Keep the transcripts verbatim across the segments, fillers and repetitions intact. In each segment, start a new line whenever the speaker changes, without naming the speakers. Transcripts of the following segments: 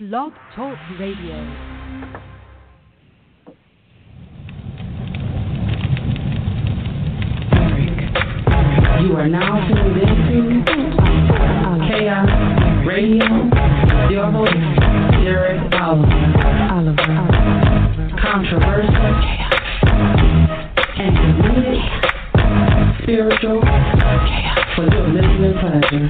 Blog Talk Radio.
You are now tuned into Chaos Radio. Your host, Derek Oliver. Oliver. Controversial, intermittent, spiritual, for your listening pleasure.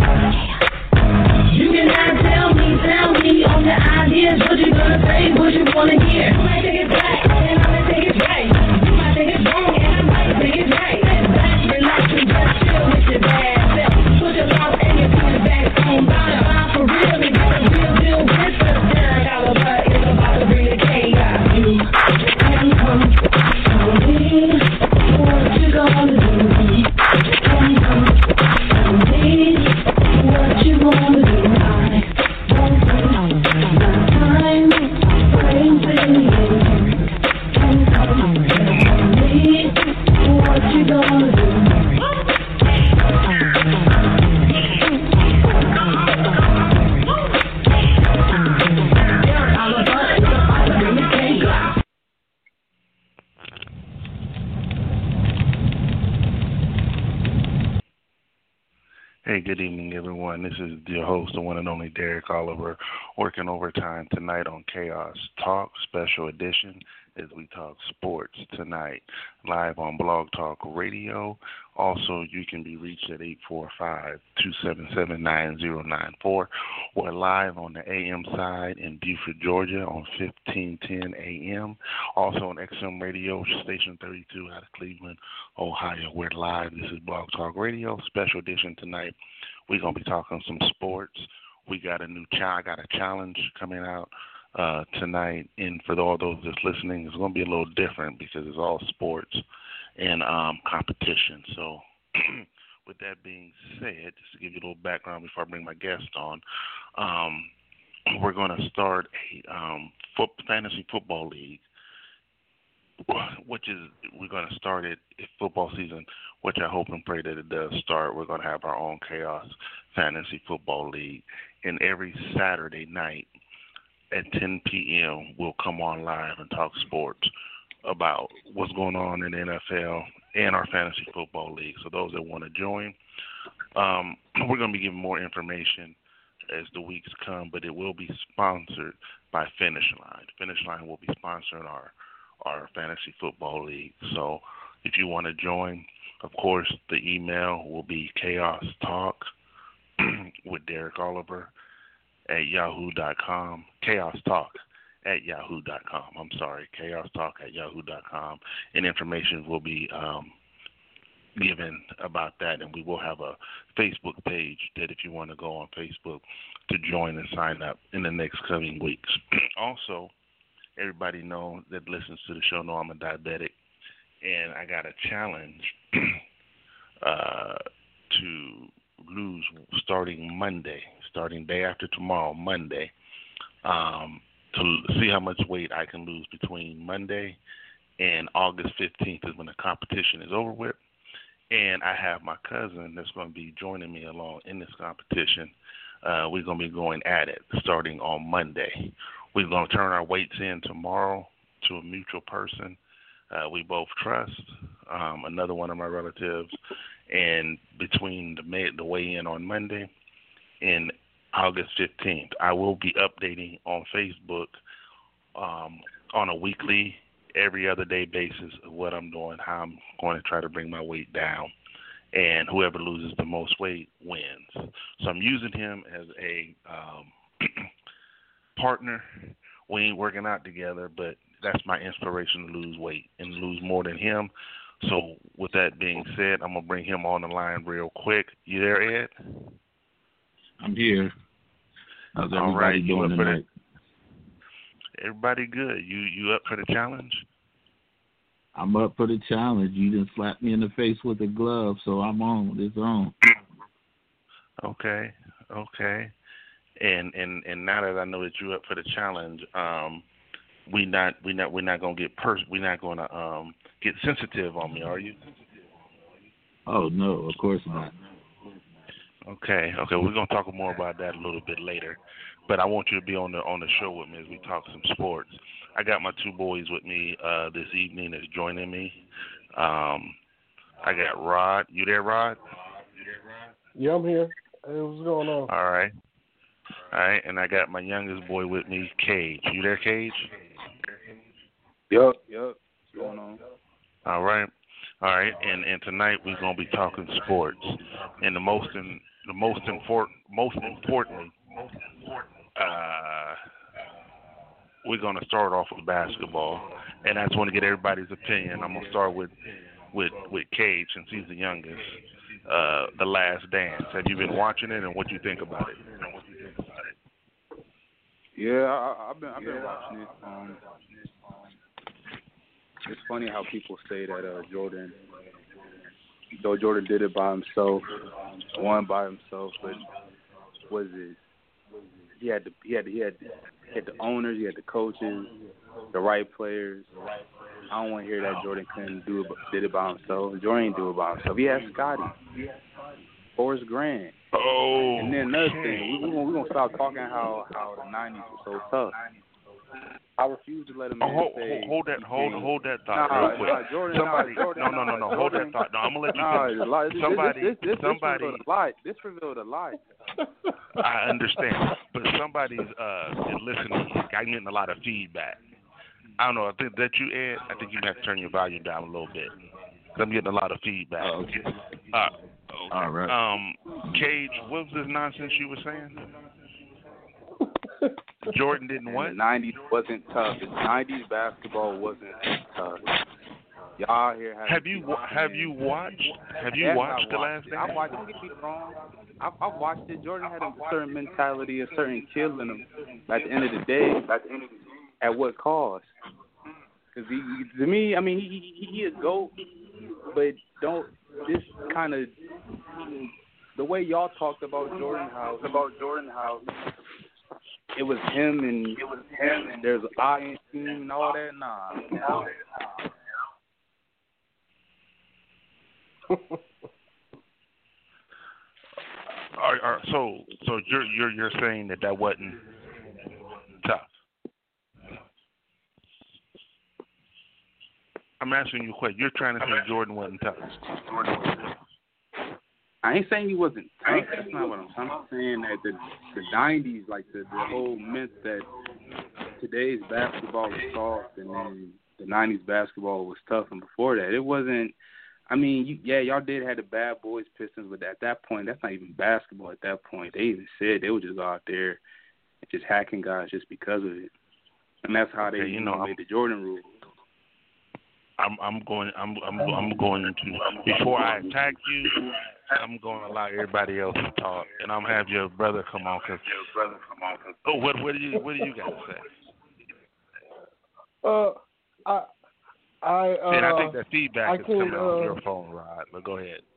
You cannot tell me, tell me on the ideas, what you gonna say, what you wanna hear. You might think it's black, and I might think it's right. You might think it's wrong, and I might think it's right. Relax, relax, and just chill with your bad self. Put your mouth and your feet back on bottom. I'm for real, and get a real deal with the Derek Oliver is about to bring the chaos.
You can come, come in, what you gonna do? Can come, come in, what you gonna do?
Hey, good evening, everyone. This is your host, the one and only Derek Oliver, working overtime tonight on Chaos Talk Special Edition as we talk sports tonight, live on Blog Talk Radio. Also, you can be reached at eight four five, two seven seven, nine zero nine four. We're live on the A M side in Buford, Georgia on fifteen ten A M. Also on X M Radio, Station thirty-two out of Cleveland, Ohio. We're live. This is Blog Talk Radio, special edition tonight. We're going to be talking some sports. We got a new ch- I got a challenge coming out uh, tonight. And for all those that's listening, it's going to be a little different because it's all sports and um, competition. So with that being said, just to give you a little background before I bring my guest on, um, we're going to start a um, foot, fantasy football league, which is we're going to start it if football season, which I hope and pray that it does start. We're going to have our own Chaos Fantasy Football League, and every Saturday night at ten p.m. we'll come on live and talk sports about what's going on in the N F L and our Fantasy Football League. So those that want to join, um, we're going to be giving more information as the weeks come, but it will be sponsored by Finish Line. Finish Line will be sponsoring our our Fantasy Football League. So if you want to join, of course, the email will be chaos talk with Derek Oliver at yahoo dot com. Chaos Talk at yahoo dot com. I'm sorry, Chaos Talk at yahoo dot com. And information will be um, given about that. And we will have a Facebook page that if you want to go on Facebook to join and sign up in the next coming weeks. Also, everybody know that listens to the show know I'm a diabetic, and I got a challenge uh, to lose starting Monday, starting day after tomorrow, Monday, um, to see how much weight I can lose between Monday and August fifteenth is when the competition is over with. And I have my cousin that's going to be joining me along in this competition. Uh, we're going to be going at it starting on Monday. We're going to turn our weights in tomorrow to a mutual person uh, we both trust, um, another one of my relatives, and between the, May, the weigh-in on Monday and August fifteenth, I will be updating on Facebook um, on a weekly, every other day basis of what I'm doing, how I'm going to try to bring my weight down, and whoever loses the most weight wins. So I'm using him as a um, partner. We ain't working out together, but that's my inspiration to lose weight and lose more than him. So with that being said, I'm going to bring him on the line real quick. You there, Ed?
I'm here. How's everybody
All right,
doing tonight?
The, everybody good. You you up for the challenge?
I'm up for the challenge. You didn't slap me in the face with a glove, so I'm on. It's on.
Okay, okay. And and and now that I know that you're up for the challenge, um, we not we not we're not gonna get pers- we're not gonna um get sensitive on me, are you?
Oh no, of course not.
Okay, okay, we're gonna talk more about that a little bit later, but I want you to be on the on the show with me as we talk some sports. I got my two boys with me uh, this evening that's joining me. Um, I got Rod. You there, Rod?
Yeah, I'm here. Hey, what's going on?
All right, all right, and I got my youngest boy with me, Cage. You there, Cage?
Yup, yup. What's going on?
All right, all right, and and tonight we're gonna be talking sports, and the most in, the most important, most importantly, uh, we're gonna start off with basketball, and I just want to get everybody's opinion. I'm gonna start with with with Cage since he's the youngest. Uh, The Last Dance. Have you been watching it, and what do you think about it?
Yeah, I, I've been I've been watching it. Um, it's funny how people say that uh, Jordan, though Jordan did it by himself, won by himself, but was it? He had the he had the, he had the, he had the owners, he had the coaches, the right players. I don't want to hear that Jordan couldn't do it, did it by himself. Jordan didn't do it by himself. He had Scotty, Forrest Grant.
Oh.
And then another thing, we, we're gonna, we gonna stop talking how how the nineties were so tough. I refuse to let him
Oh, hold,
say.
hold that, hold, hold that thought
Nah,
real quick.
nah, Jordan,
somebody,
nah, Jordan,
no, no, no, no,
nah,
hold
Jordan,
that thought. No, I'm gonna let you
Nah,
finish.
lie, this,
somebody,
this, this,
somebody.
This revealed a lie. This revealed a lie.
I understand, but somebody's uh listening. I'm getting a lot of feedback. I don't know. I think that you, Ed. I think you have to turn your volume down a little bit. I'm getting a lot of feedback.
Oh, okay.
Uh,
All right.
Um, Cage, what was this nonsense you were saying? Jordan didn't
And
what?
the nineties wasn't tough. The nineties basketball wasn't tough. Y'all here have
Have you wa- have you watched have you
Yes,
watched
I
The
watched
Last
it.
Dance?
I watched. Don't get me wrong. I, I watched it. Jordan had a certain mentality, a certain kill in him. At the end of the day, at what cost? Because he, he, to me, I mean, he he, he a goat, but don't this kind of the way y'all talked about Jordan House about Jordan House. It was him and it was him and there's an I in team and all that. Nah. nah.
Are, are, so so you're you're you're saying that that wasn't tough. I'm asking you a question. You're trying to say Jordan wasn't tough.
I ain't saying he wasn't tough. That's not what I'm saying. I'm saying that the the nineties, like the the whole myth that today's basketball is soft and then the nineties basketball was tough, and before that it wasn't. I mean, you, yeah, y'all did have the bad boys Pistons, but at that point, that's not even basketball. At that point, they even said they would just go out there and just hacking guys just because of it, and that's how they
Okay, you know,
made the Jordan rule.
I'm I'm going I'm I'm I'm going to before I attack you, I'm going to allow everybody else to talk, and I'm gonna have your brother come on. Cause, oh, what what do you what do you got to say?
Uh, I, I, uh,
and I think that feedback
I
is
can,
coming
uh,
on your phone, Rod. But go ahead.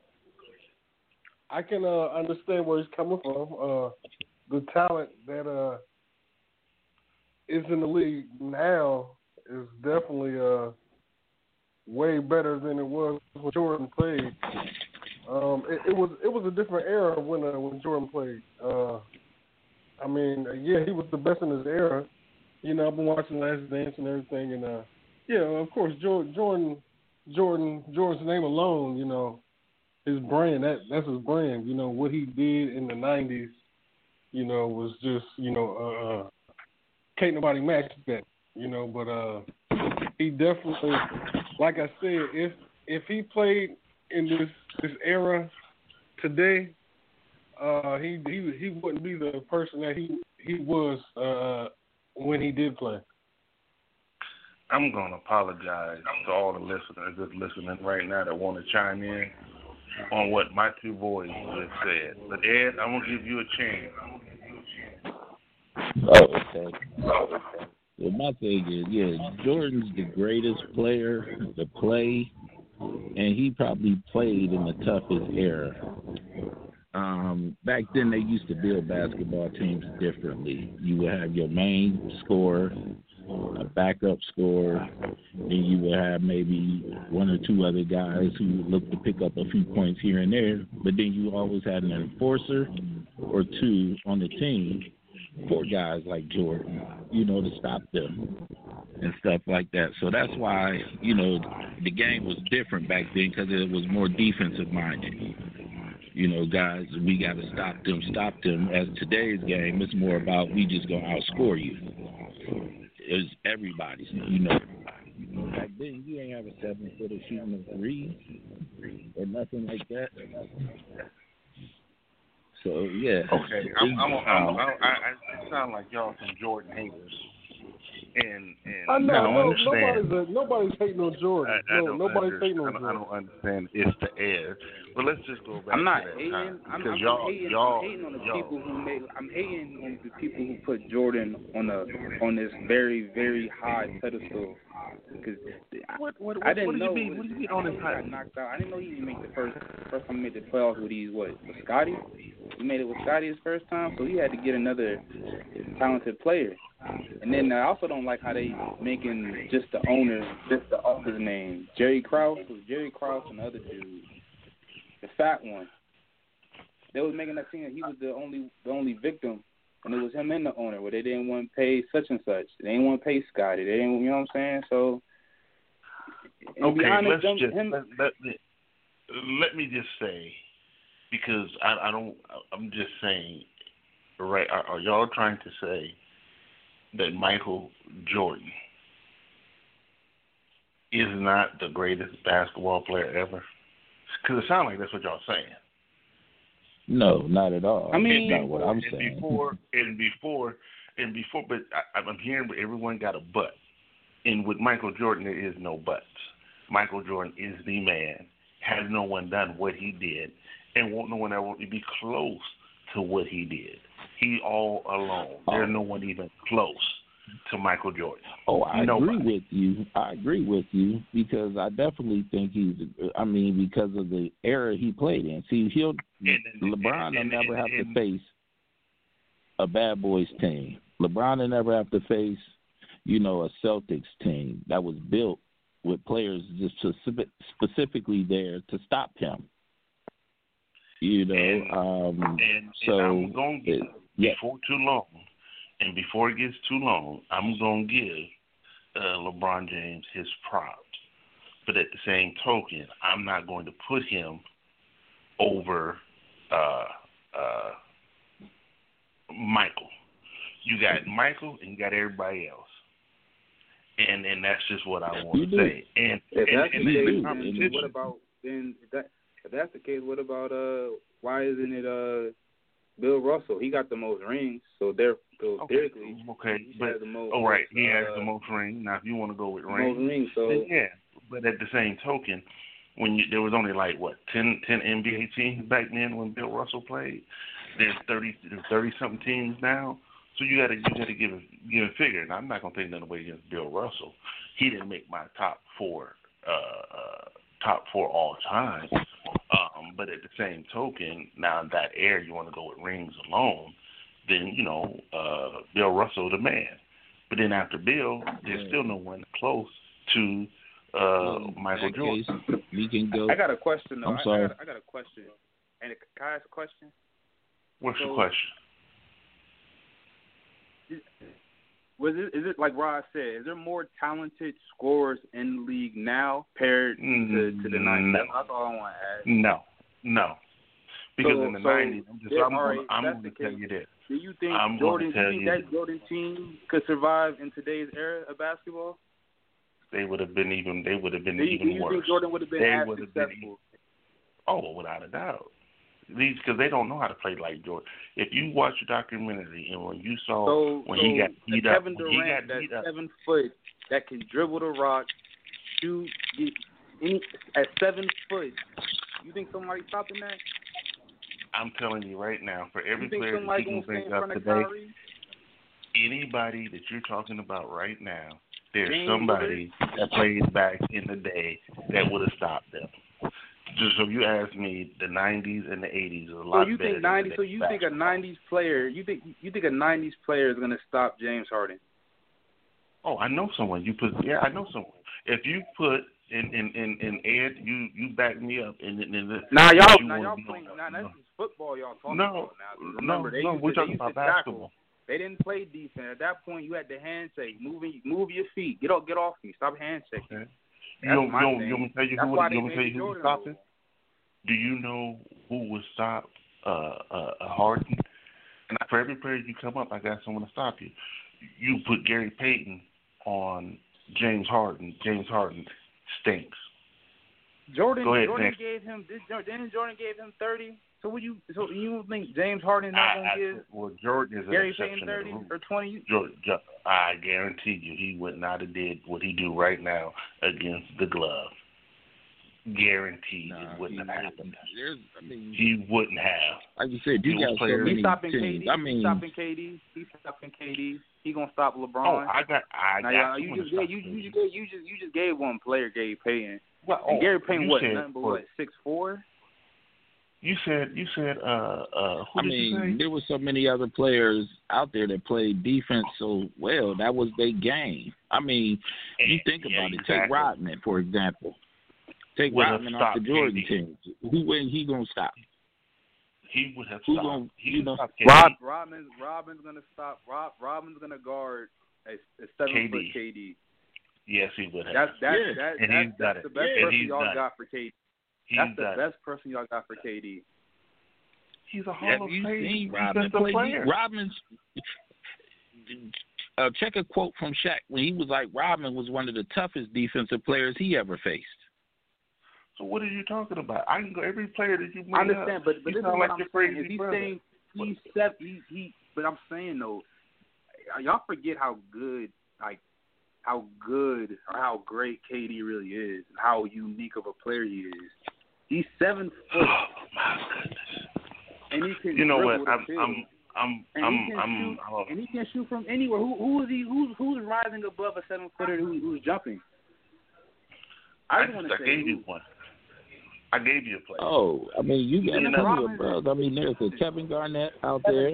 I can uh, understand where he's coming from. Uh, the talent that uh is in the league now is definitely uh way better than it was when Jordan played. Um, it, it was it was a different era when uh, when Jordan played. Uh, I mean, yeah, he was the best in his era. You know, I've been watching Last Dance and everything, and uh, yeah, of course, Jordan, Jordan, Jordan, Jordan's name alone, you know, his brand, that that's his brand. You know, what he did in the nineties, you know, was just, you know, uh, can't nobody match that, you know. But uh, he definitely, like I said, if if he played in this this era today, uh, he he he wouldn't be the person that he he was uh, when he did play.
I'm going to apologize to all the listeners that's listening right now that want to chime in on what my two boys just said. But Ed, I'm going to give you a chance.
Oh, okay. Well, my thing is, yeah, Jordan's the greatest player to play, and he probably played in the toughest era. Um, back then, they used to build basketball teams differently. You would have your main scorer, a backup scorer, then you would have maybe one or two other guys who would look to pick up a few points here and there. But then you always had an enforcer or two on the team for guys like Jordan, you know, to stop them and stuff like that. So that's why, you know, the game was different back then because it was more defensive minded. You know, guys, we got to stop them, stop them. As today's game, it's more about we just going to outscore you. It's everybody's, you know. Back then, you ain't have a seven-footer shooting a three or nothing like that. So, yeah.
Okay, I'm, I'm, I'm, I'm, I, I, it sound like y'all some Jordan haters. And, and
I know,
I don't
no,
understand.
nobody's, a, nobody's hating on Jordan.
I, I
no,
don't
nobody's
under,
hating on
I don't,
Jordan.
I don't understand. It's the air. But let's just go back
I'm not
to that
hating.
time.
I'm,
Because
I'm,
y'all,
hating,
y'all,
I'm hating on the
y'all,
people who made. I'm hating on the people who put Jordan on a on this very very high pedestal. Because
what, what, what,
I didn't
what do
know.
you mean? What do you mean on his
He
high?
got knocked out. I didn't know he even made the first first time he made the playoffs with these what with Scotty. He made it with Scotty his first time, so he had to get another talented player. And then I also don't like how they making just the owner, just the owner's name, Jerry Krause. It was Jerry Krause and the other dude, the fat one. They was making that thing that he was the only the only victim, and it was him and the owner where they didn't want to pay such and such. They didn't want to pay Scotty. They didn't, you know what I'm saying? So,
okay,
honest,
let's
them,
just
him,
let, let, me, let me just say, because I, I don't, I'm just saying, right? Are, are y'all trying to say that Michael Jordan is not the greatest basketball player ever? Because it sounds like that's what y'all saying.
No, not at all.
I mean,
that's not what I'm
and
saying.
Before and before and before, but I, I'm hearing everyone got a but. And with Michael Jordan, there is no buts. Michael Jordan is the man. Has no one done what he did, and won't no one ever be close to what he did. He all alone.
Oh.
There's no one even close to Michael Jordan.
Oh, I
Nobody.
agree with you. I agree with you because I definitely think he's. I mean, because of the era he played in. See, he'll
And, and,
LeBron
and,
will
and,
never
and,
have
and,
to face a bad boys team. LeBron will never have to face, you know, a Celtics team that was built with players just specific, specifically there to stop him. You know,
and,
um,
and,
so
and I'm going to
it,
give,
yeah.
before too long, and before it gets too long, I'm going to give uh, LeBron James his props. But at the same token, I'm not going to put him over uh, uh, Michael. You got Michael and you got everybody else. And and that's just what I want
You
to
do.
say. And,
if
and,
that's
and,
the
and
case,
the
then
competition.
what about then? If, that, if that's the case, what about uh? Why isn't it uh? Bill Russell? He got the most rings, so there. So
Okay,
theoretically,
okay,
he
but
has the most.
all right, he
uh,
has the most rings. Now, if you want to go with
most
rings,
rings. So
then yeah. But at the same token, when you, there was only like what ten, ten N B A teams back then when Bill Russell played, there's thirty, there's thirty something teams now. So you got to you got to give a give a figure. And I'm not gonna take nothing away against Bill Russell. He didn't make my top four, uh, uh, top four all time. Um, but at the same token, now in that era, you want to go with rings alone, then, you know, uh, Bill Russell, the man. But then after Bill, there's still no one close to uh,
Well,
Michael
in that
Jordan.
case, we can go.
I got a question though.
I'm
I,
sorry.
I, got, I got a question. And can I ask a question?
What's
So-
your question?
Was it, is it like Rod said? Is there more talented scorers in the league now compared to, to the nineties?
No.
That's all I want to ask.
No, no. Because
So-
in the
so,
nineties, I'm just
yeah,
I'm
all
going
right,
I'm
that's
going
the
to tell
case.
you this.
Do you think
I'm
Jordan?
gonna
Do you
tell
think
you-
that Jordan team could survive in today's era of basketball?
They would have been even. They would have been
Do you,
even
do you
worse.
think Jordan would have been
They
as
would have
successful?
been. Oh, without a doubt. These because they don't know how to play like Jordan. If you watch the documentary and when you saw
So,
when
so
he got
a
beat up,
Kevin
when he
Durant,
got beat
that's
up,
seven foot, that can dribble the rock, shoot, get any at seven foot. You think somebody stopping that?
I'm telling you right now, for every
You think
player that
somebody
you
gonna
can
stay
bring
in
up
front of
today,
Kyrie?
anybody that you're talking about right now, there's
James
somebody that played back in the day that would have stopped them. Just so you ask me, the nineties and the eighties are a
So
lot
you
better
think
than
ninety?
today's
So you think a
basketball.
nineties player? You think you think a nineties player is gonna stop James Harden?
Oh, I know someone. You put yeah, I know someone. If you put in in in, in Ed, you you back me up. And then
Now y'all,
you
now
wanna
y'all
be
playing.
on-
Now
no.
this is football y'all talking
No,
about now. Remember,
no,
they
no,
used
we're
to, they
talking
used
about
to tackle.
basketball.
They didn't play defense. At that point, you had the handshake. Moving, move your feet. Get off, get off me. Stop handshaking.
Okay. You
That's
don't,
my
you don't,
thing.
you want me to tell you
That's
who
why
would,
they
you want me to
made
tell you
the
who would
Jordan
stop
rule.
it? Do you know who would stop uh, uh, uh, Harden? And for every player you come up, I got someone to stop you. You put Gary Payton on James Harden. James Harden stinks.
Jordan,
Go ahead,
Jordan
next.
gave him. Did Jordan, Jordan gave him thirty? So would you? So you think James Harden not
I,
gonna
I,
give
well, Jordan is an
Gary
exception
Payton
to the
thirty
rule.
or twenty?
Jordan, I guarantee you, he would not have did what he do right now against the glove. Guaranteed
Nah,
it wouldn't
he
have happened.
There's, I mean,
He wouldn't have.
like you said, you
He was
got so
players-
many
He's stopping K
teams.
D.
I
He's
mean,
stopping K D. He's stopping K D. He gonna stop LeBron.
Oh, I got, I
now,
got
y'all, you
someone
just
to
gave
stop
you,
him.
you just gave, you just you just gave one player, Gary Payton.
Well,
And
oh,
Gary Payton
you
what?
said,
Nothing but
for-
what? Six four.
You said, you said, uh, uh, who
I
did
mean,
you say?
there were so many other players out there that played defense so well. That was their game. I mean, you think
Yeah,
about it.
exactly.
Take Rodman, for example. Take
Would have
Rodman off the
stopped
Jordan
K D.
team. Who when he gonna stop?
He would have
Who
stopped.
gonna-
he
you
would
know-
stop K D.
Rob Robin's Robin's gonna stop. Rob Robin's gonna guard a, a seven
K D.
foot K D.
Yes, he would have.
That's that's
Yeah.
that,
And
that's,
he's done
that's the
it.
best
Yeah. And
person
he's
y'all
done it.
got for K D.
He's
That's the
done it.
best person y'all got for K D.
He's a Hall
Have
of
you
Fame
seen Rodman
defensive
play?
player.
Rodman's uh, check a quote from Shaq when he was like, Rodman was one of the toughest defensive players he ever faced.
So what are you talking about? I can go every player that you bring
I understand,
up.
but but
you
this is
sound
what
like
I'm
your
saying.
crazy
Is he's
brother.
saying he's seven, he he. But I'm saying though, y'all forget how good like how good or how great K D really is, and how unique of a player he is. He's seven foot,
Oh my goodness!
and he can
You know what?
dribble the
I'm
field.
I'm I'm
And
I'm
he can
I'm,
shoot,
I'm
and he can shoot from anywhere. Who who is he? Who's who's rising above a seven footer who, who's jumping? I,
I
just want
just
to
I
say
gave
who.
you one. I gave you a player.
Oh, I mean, you got
And
plenty
Robin-
of brothers. I mean, there's a Kevin Garnett out there.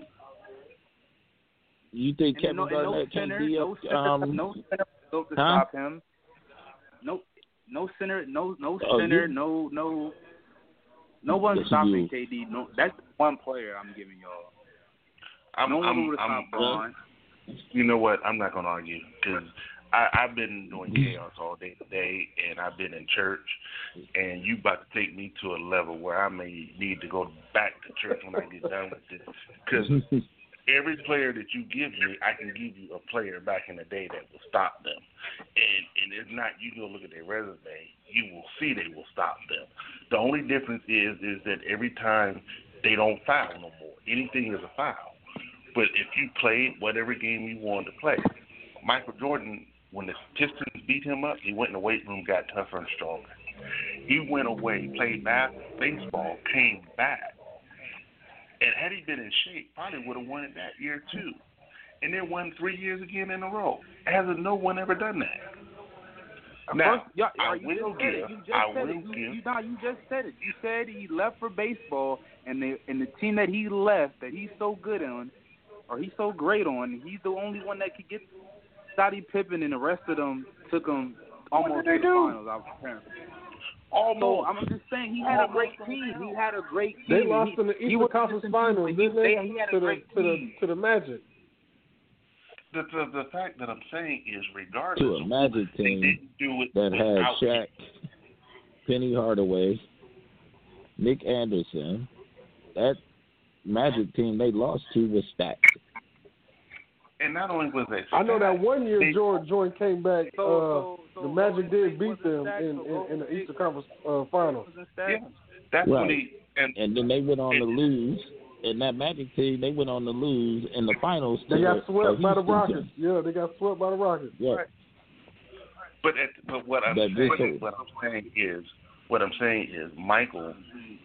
You think
And
Kevin
no, and no
Garnett
center,
can't be
no
up?
center,
Um,
no center to
huh?
stop him. No, no center, no no
Oh,
center,
you-
no no. No one's
Yes,
stopping
you-
K D. No, that's one player I'm giving y'all.
I'm,
no one
I'm,
would have
I'm,
stopped Braun.
You know what? I'm not going to argue because I've been doing chaos all day today, and I've been in church, and you about to take me to a level where I may need to go back to church when I get done with this. Because every player that you give me, I can give you a player back in the day that will stop them. And and it's not, you go look at their resume, you will see they will stop them. The only difference is is that every time they don't foul no more. Anything is a foul. But if you played whatever game you wanted to play, Michael Jordan, when the Pistons beat him up, he went in the weight room, got tougher and stronger. He went away, played basketball, baseball, came back. And had he been in shape, probably would have won it that year too. And then won three years again in a row. Hasn't no one ever done that? Now,
First, y'all,
I
you
will
just said
give,
it. You just
I
said
will
it. You,
give.
you, nah, you just said it. You said he left for baseball, and the and the team that he left, that he's so good on, or he's so great on, he's the only one that could get Scottie Pippen, and the rest of them took him almost to
they
the
do?
finals. I was apparently.
Almost.
So I'm just saying he had a great team. He had a great team.
They lost
he,
in the
he
Eastern
was
Conference
just
Finals,
he,
didn't they?
they- He had
to
a
the
great
to the
team.
to the Magic.
The, the the fact that I'm saying is, regardless,
to a Magic
they
team
didn't do it
that had
without
Shaq, Penny Hardaway, Nick Anderson. That Magic team they lost to was stacked.
And not only was they,
I know that one year
they,
Jordan Jordan came back.
So,
uh,
so, so
the Magic
Golden
did
State
beat
wasn't
them
stacked,
in,
so
in, in
Golden
the
State
Eastern Conference uh, Finals.
wasn't stacked.
yeah, that's
Right.
when he and
And then they went on to
and-
lose. And that Magic team, they went on to lose in the finals.
They
to
got
the,
swept
uh,
by the
Houston
Rockets.
team.
Yeah, they got swept by the Rockets.
Yeah.
But at, but what I'm
That
saying,
just-
what I'm saying is, what I'm saying is, Michael,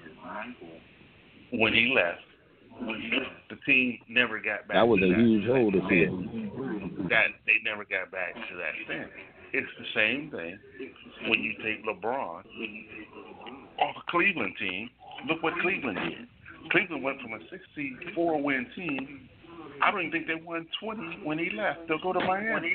when he left, the team never got back.
That was
to
a
that,
huge
to
hole to
that
fill.
standard. That they never got back to that standard. It's the same thing when you take LeBron off a Cleveland team. Look what Cleveland did. Cleveland went from a sixty-four win team I don't even think they won twenty when he left. They'll go to Miami.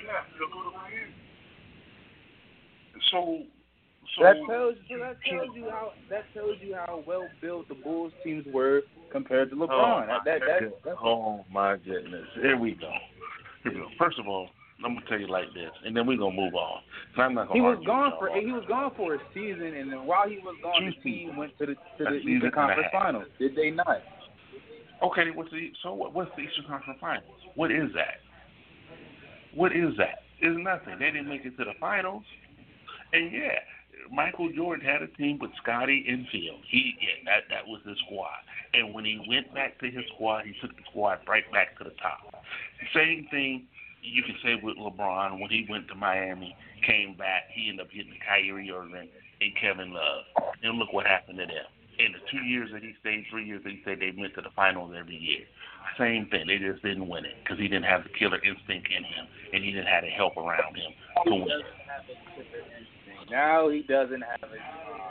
So, so
That tells you. That tells you how. That tells you how well built the Bulls teams were compared to LeBron.
Oh,
that, that, that, that's
oh my goodness! Here we go. Here we go. First of all, I'm gonna tell you like this, and then we're gonna move on. I'm not gonna
he was
argue
gone
with
for
y'all.
he was gone for a season, and then while he was gone,
Two
the team
seasons.
went to the to
A
the
season
Eastern
and a
Conference
half.
Finals. Did they not?
Okay, what's the so what? What's the Eastern Conference Finals? What is that? What is that? It's nothing. They didn't make it to the finals, and yeah. Michael Jordan had a team with Scotty and Phil. He yeah, that that was his squad. And when he went back to his squad, he took the squad right back to the top. Same thing you can say with LeBron when he went to Miami, came back, he ended up hitting Kyrie Irving and Kevin Love. And look what happened to them. In the two years that he stayed, three years that he stayed, they went to the finals every year. Same thing. They just didn't win it because he didn't have the killer instinct in him, and he didn't have the help around him to win.
Now he doesn't have it.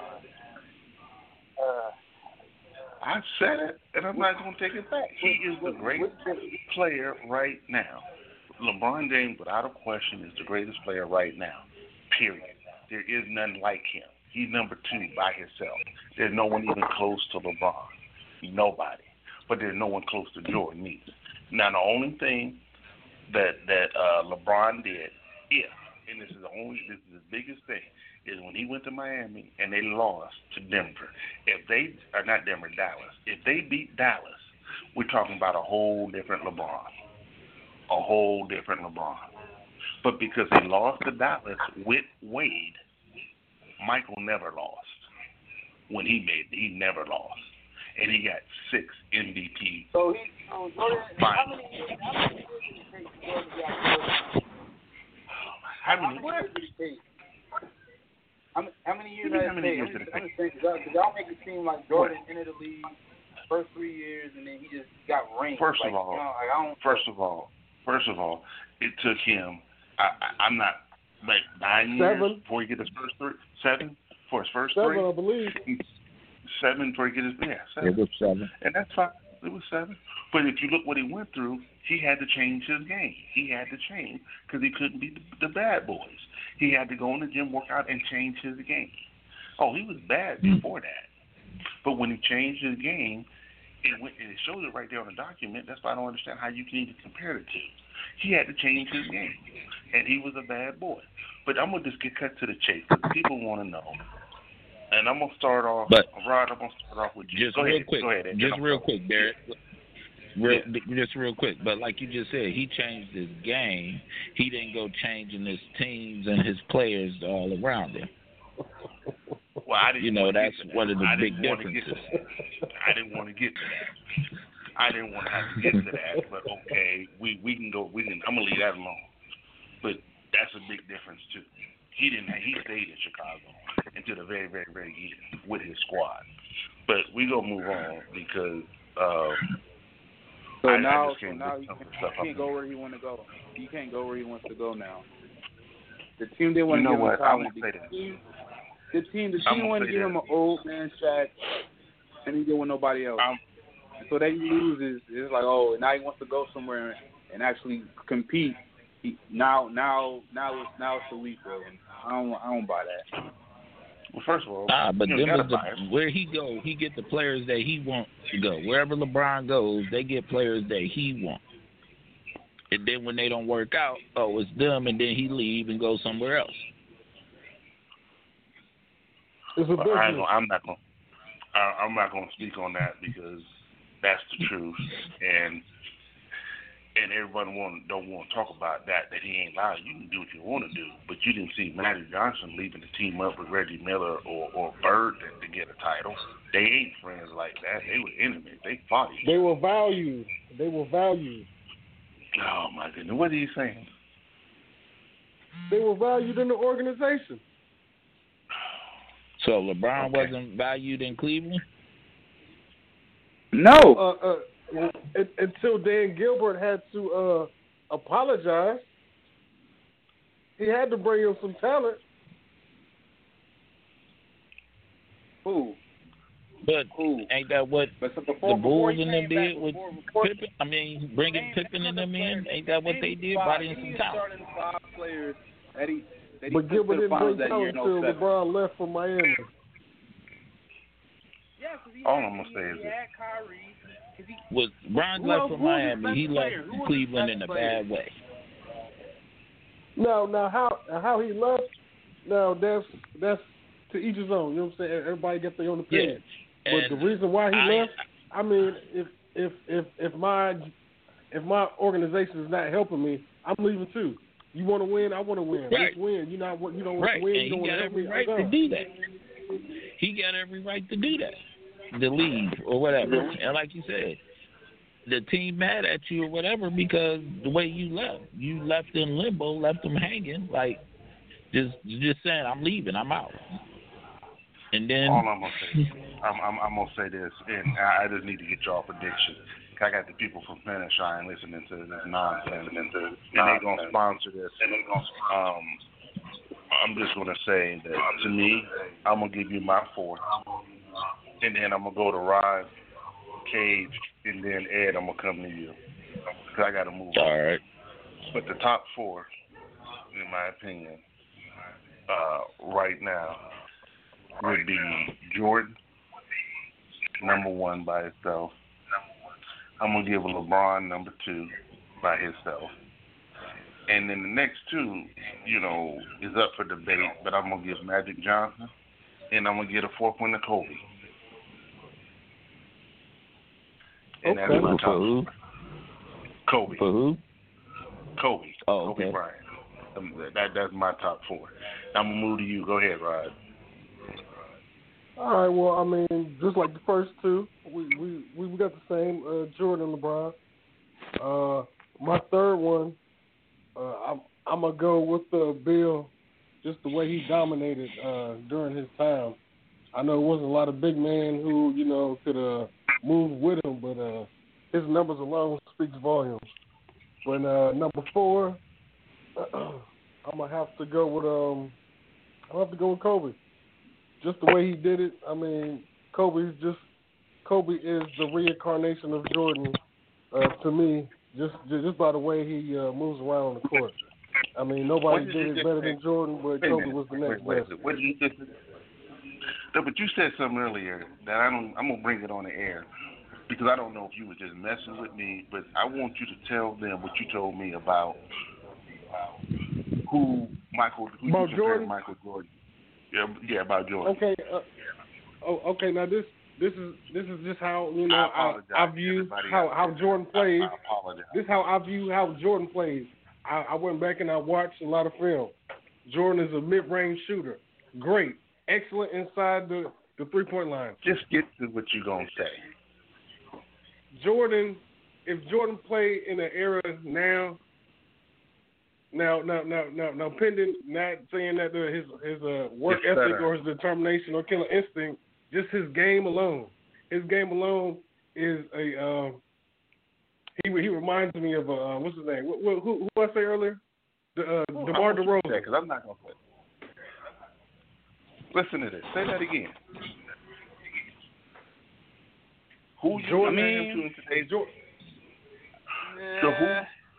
Uh,
I said it, and I'm not going to take it back. He is the greatest player right now. LeBron James, without a question, is the greatest player right now, period. There is none like him. He's number two by himself. There's no one even close to LeBron. Nobody. But there's no one close to Jordan either. Now, the only thing that, that uh, LeBron did, if, and this is the only, this is the biggest thing, is when he went to Miami and they lost to Denver. If they, or not Denver, Dallas. If they beat Dallas, we're talking about a whole different LeBron. A whole different LeBron. But because they lost to Dallas with Wade, Michael never lost. When he made it, he never lost. And he got six M V P.
so he, so Jordan, how many years? How many years did it take? How many, how many years did
How many years did it
it
take?
take? Because y'all make it seem like Jordan entered the league first three years and then he just got rings.
First
like,
of all,
you know, like, I don't,
first of all, first of all, it took him. I, I, I'm not like nine years
Seven.
before he get his first three. Seven for his first
Seven,
three.
I believe.
Seven before he get his yeah. Seven.
It was seven.
And that's fine. It was seven. But if you look what he went through, he had to change his game. He had to change because he couldn't beat the, the bad boys. He had to go in the gym, work out, and change his game. Oh, he was bad before that. But when he changed his game, it, went, it shows it right there on the document. That's why I don't understand how you can even compare the two. He had to change his game, and he was a bad boy. But I'm going to just get cut to the chase because people want to know. And I'm going to start off,
But
Rod, I'm going to start off with you.
Just
Go
real
ahead.
quick,
Go ahead. and
just
then
real
I'm-
quick, Barrett. Real,
Yeah.
Just real quick, but like you just said, he changed his game. He didn't go changing his teams and his players all around him.
Well, I didn't
You know,
want to
that's
get to
one
that.
of the
I
big
didn't want to get to
differences.
that. I didn't want to get to that. I didn't want to have to get to that, but okay, we we can go. We can. I'm gonna leave that alone. But that's a big difference too. He didn't. He stayed in Chicago until the very, very, very end with his squad. But we gonna move on because. Uh,
So
I- I
now,
just
so
can't
now
get
he
some
can't,
stuff
he can't
up.
go where he want to go. He can't go where he wants to go now. The team didn't want
You
to
know
give him
what? I'm
talent.
gonna say
The
that.
team, the team, the
I'm
team
gonna
wanted to
say
give
that.
him an old man Shaq, and he did with nobody else.
I'm,
So that he loses, it's like, oh, now he wants to go somewhere and actually compete. He, now, now, now it's now it's the weak road. I don't, I don't buy that.
well, first of all,
Ah, but
you
them
know,
is the,
gotta buy him.
where he go, he get the players that he wants to go. Wherever LeBron goes, they get players that he wants. And then when they don't work out, oh, it's them, and then he leave and go somewhere else.
It's a
Well, I ain't
business.
gonna, I'm not going. I'm not going to speak on that because that's the truth, and and everybody want don't want to talk about that. That he ain't lying. You can do what you want to do, but you didn't see Magic Johnson leaving the team up with Reggie Miller or or Bird to, to get a title. They ain't friends like that. They were enemies. They fought each
They
other.
were valued. They were valued.
Oh my goodness, what are you saying?
They were valued in the organization.
So LeBron
Okay.
wasn't valued in Cleveland?
No.
Uh, uh, un- until Dan Gilbert had to uh, apologize, he had to bring in some talent.
Who?
But
Cool.
ain't that what
But so
the
before, before
Bulls
he
and them
came back,
did with
before, before,
Pippen? I mean, bringing
name
Pippen and
another
them
player.
in, ain't that what
Name
they did?
five.
Body
Give
and
me
some
a
talent.
starting five players that he that he
But
took
Gilbert
to the
didn't
finals
bring
that year
talent
in
until
oh seven.
LeBron left from Miami.
Yeah, because he
All
had,
I'm gonna
he,
say
he
is this.
had Kyrie. 'Cause he,
Was Bron
who
left
else-
from
who was his
Miami?
best
He left
player? Who was his
Cleveland
best
in a
player?
bad way.
Now, now how how he left? Now that's that's to each his own. You know what I'm saying? Everybody got their own opinion.
Yeah.
But
And
the reason why he
I,
left, I mean, if if if if my if my organization is not helping me, I'm leaving too. You want to win, I want to win.
Right.
Let's win. You not you don't want
right,
to win.
and
You don't
he
want to
got
help
every
me.
right
I'm
to
gone.
do that. He got every right to do that, to leave or whatever. And like you said, the team mad at you or whatever because the way you left, you left in limbo, left them hanging, like just just saying, I'm leaving, I'm out. And then
All I'm gonna say, I'm, I'm, I'm gonna say this, and I, I just need to get y'all prediction. I got the people from Finish Shine listening to this nonsense, and they're gonna sponsor this. Um, I'm just gonna say that to me, I'm gonna give you my four, and then I'm gonna go to Rod, Cage, and then Ed. I'm gonna come to you because I gotta move on.
all right.
But the top four, in my opinion, uh, right now would be Jordan, number one by himself. I'm going to give LeBron number two by himself. And then the next two, you know, is up for debate, but I'm going to give Magic Johnson, and I'm going to get a fourth one to Kobe. And
Okay.
that's my
For
top
who?
Kobe.
For who?
Kobe.
Oh,
Kobe
okay.
Bryant. Um, that, that's my top four. I'm going to move to you. Go ahead, Rod.
All right. Well, I mean, just like the first two, we we we got the same uh, Jordan and LeBron. Uh, my third one, uh, I'm I'm gonna go with uh, Bill, just the way he dominated uh, during his time. I know it wasn't a lot of big men who you know could uh, move with him, but uh, his numbers alone speaks volumes. But uh, number four, I'm gonna have to go with um, I'm gonna have to go with Kobe. Just the way he did it, I mean, Kobe's just Kobe is the reincarnation of Jordan uh, to me. Just just by the way he uh, moves around on the court. I mean, nobody
What did
did
you
it
just
better
say?
than Jordan, but
Wait a
Kobe
minute.
was the next
wait, wait,
best.
What did you just No, but you said something earlier that I don't. I'm gonna bring it on the air because I don't know if you were just messing with me, but I want you to tell them what you told me about who Michael. Who
About
you compared
Jordan?
Michael Jordan. Yeah, yeah, about Jordan.
Okay. Uh, oh, okay. Now this this is this is just how you know
I
I,
apologize
I
to
view
everybody
how
out
how
there.
Jordan plays.
I, I apologize.
This is how I view how Jordan plays. I, I went back and I watched a lot of film. Jordan is a mid-range shooter. Great, excellent inside the, the three-point line.
Just get to what you're gonna say.
Jordan, if Jordan played in an era now, now, now, now, now, now, pending, not saying that uh, his his uh, work
Yes,
ethic
sir.
or his determination or killer instinct, just his game alone. His game alone is a. Uh, he he reminds me of uh, what's his name? Who who, who I say earlier? The, uh,
Well,
DeMar
I want you to say
DeRozan.
it, 'cause I'm not gonna say. Listen to this. Say that again. Who you
Jordan,
compare him to in today's
Jordan.
So who?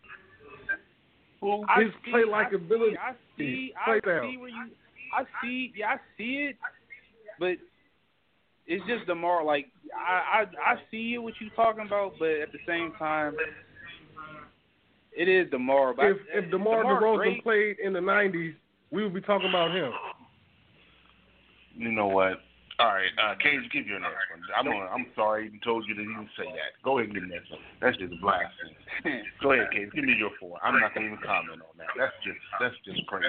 Who?
His
see,
play like
I
ability.
See, I see,
Play
I
down.
see where you, I see, yeah, I see it, but it's just DeMar. Like I, I, I see it what you talking about, but at the same time, it is DeMar. But
If if DeMar,
DeMar
DeRozan
great.
played in the nineties, we would be talking about him.
You know what? All right, uh, Cage, give your next one. I'm gonna, I'm sorry, I even told you to even say that. Go ahead and give me next one. That's just blasphemy. Go ahead, Cage. Give me your four. I'm not gonna even comment on that. That's just that's just crazy.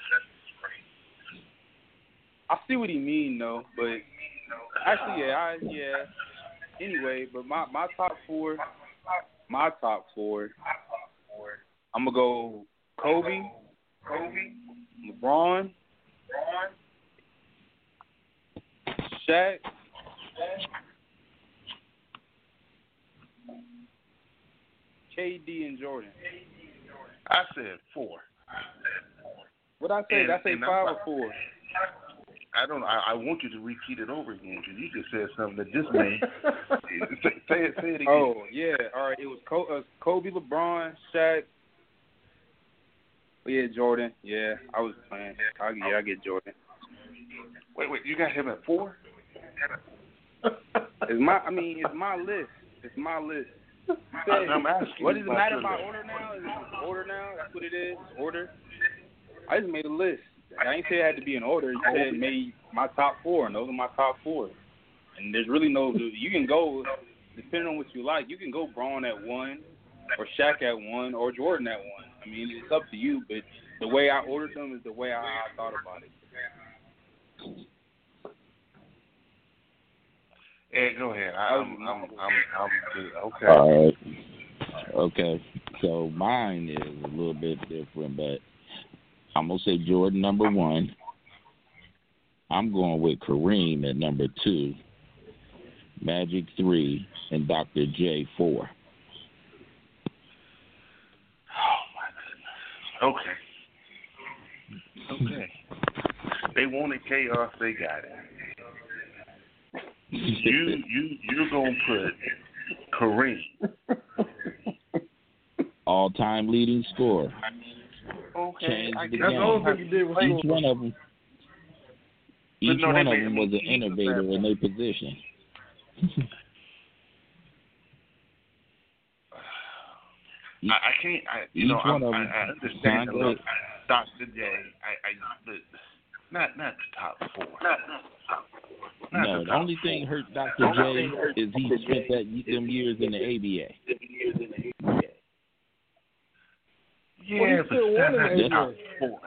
I see what he mean though, but actually, yeah, I, yeah. Anyway, but my my top four, my top four. I'm gonna go Kobe, Kobe, LeBron, Shaq, K D, and Jordan.
I said four.
What I say?
And-
Did I say
and
five
I'm-
or four?
I I don't. I, I want you to repeat it over again because you just said something that just made. say, say it. Say it again.
Oh yeah. All right. It was uh, Kobe, LeBron, Shaq. Oh, yeah, Jordan. Yeah, I was playing. I, yeah, I get Jordan.
Wait, wait. You got him at four?
It's my. I mean, it's my list. It's my list.
Said, I'm asking.
What does it matter
about
about order now? Is it order now? That's what it is. Order. I just made a list. I ain't say it had to be in order. I said made my top four, and those are my top four. And there's really no. You can go depending on what you like. You can go Braun at one, or Shaq at one, or Jordan at one. I mean, it's up to you. But the way I ordered them is the way I, I thought about it.
Hey, go ahead. I'm, I'm, I'm, I'm good. Okay.
All right. Okay. So mine is a little bit different, but I'm gonna say Jordan number one. I'm going with Kareem at number two, Magic three, and Doctor J four.
Oh my goodness. Okay. Okay. They wanted chaos. They got it. You you you're gonna put Kareem,
all time leading scorer.
Okay,
Changed
I
the
guess
game. Each one of them, each
no,
one of
made,
them was an innovator in their position.
I, I can't. I you
each
know
one
I,
of
I,
them.
I understand the look, Doctor J. I I but not not the top four. Not, not the top four. Not
no,
the,
the only thing hurt Doctor J is he spent that them years in the A B A.
Yeah, but that's not the top four.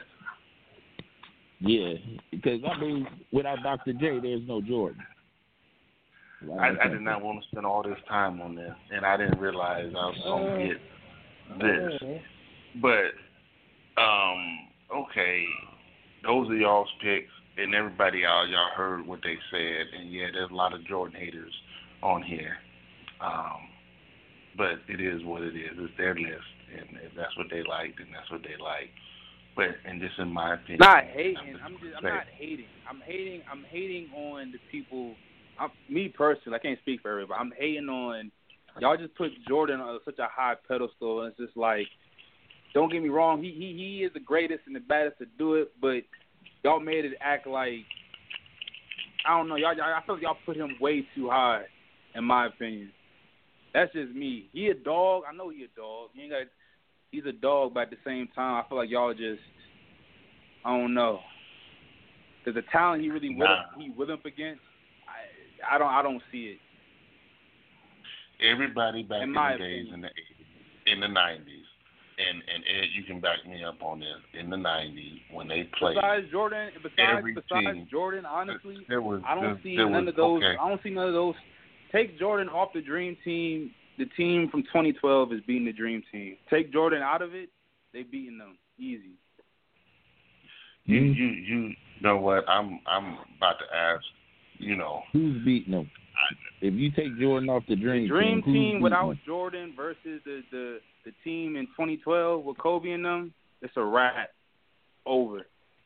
Yeah, because I mean, without Doctor J, there's no Jordan.
I, I did not want to spend all this time on this, and I didn't realize I was going to get this. But, um, okay, those are y'all's picks. And everybody out, y'all heard what they said, and yeah, there's a lot of Jordan haters on here. Um, but it is what it is. It's their list, and if that's what they like, then that's what they like. But and just in my opinion,
not hating. I'm, I'm just. I'm
say,
not hating. I'm hating. I'm hating on the people. I'm, me personally, I can't speak for everybody. I'm hating on y'all. Just put Jordan on such a high pedestal, and it's just like, don't get me wrong. He he he is the greatest and the baddest to do it, but y'all made it act like, I don't know, y'all. I feel like y'all put him way too high, in my opinion. That's just me. He a dog. I know he a dog. He ain't got. He's a dog, but at the same time, I feel like y'all just, I don't know, because the talent he really
nah.
with he with him against, I I don't I don't see it.
Everybody back in,
in
the days
opinion.
in the eighties, in the nineties. And and Ed, you can back me up on this. In the nineties, when they played,
besides Jordan, besides
every
besides
team,
Jordan, honestly,
there was,
I don't
there,
see
there
none
was,
of those.
okay.
I don't see none of those. Take Jordan off the Dream Team. The team from twenty twelve is beating the Dream Team. Take Jordan out of it, they beating them easy.
You you you know what? I'm I'm about to ask. You know
who's beating them? If you take Jordan off the Dream,
the Dream
Team,
Team without
them?
Jordan versus the, the the team in twenty twelve with Kobe and them, it's a wrap. Over.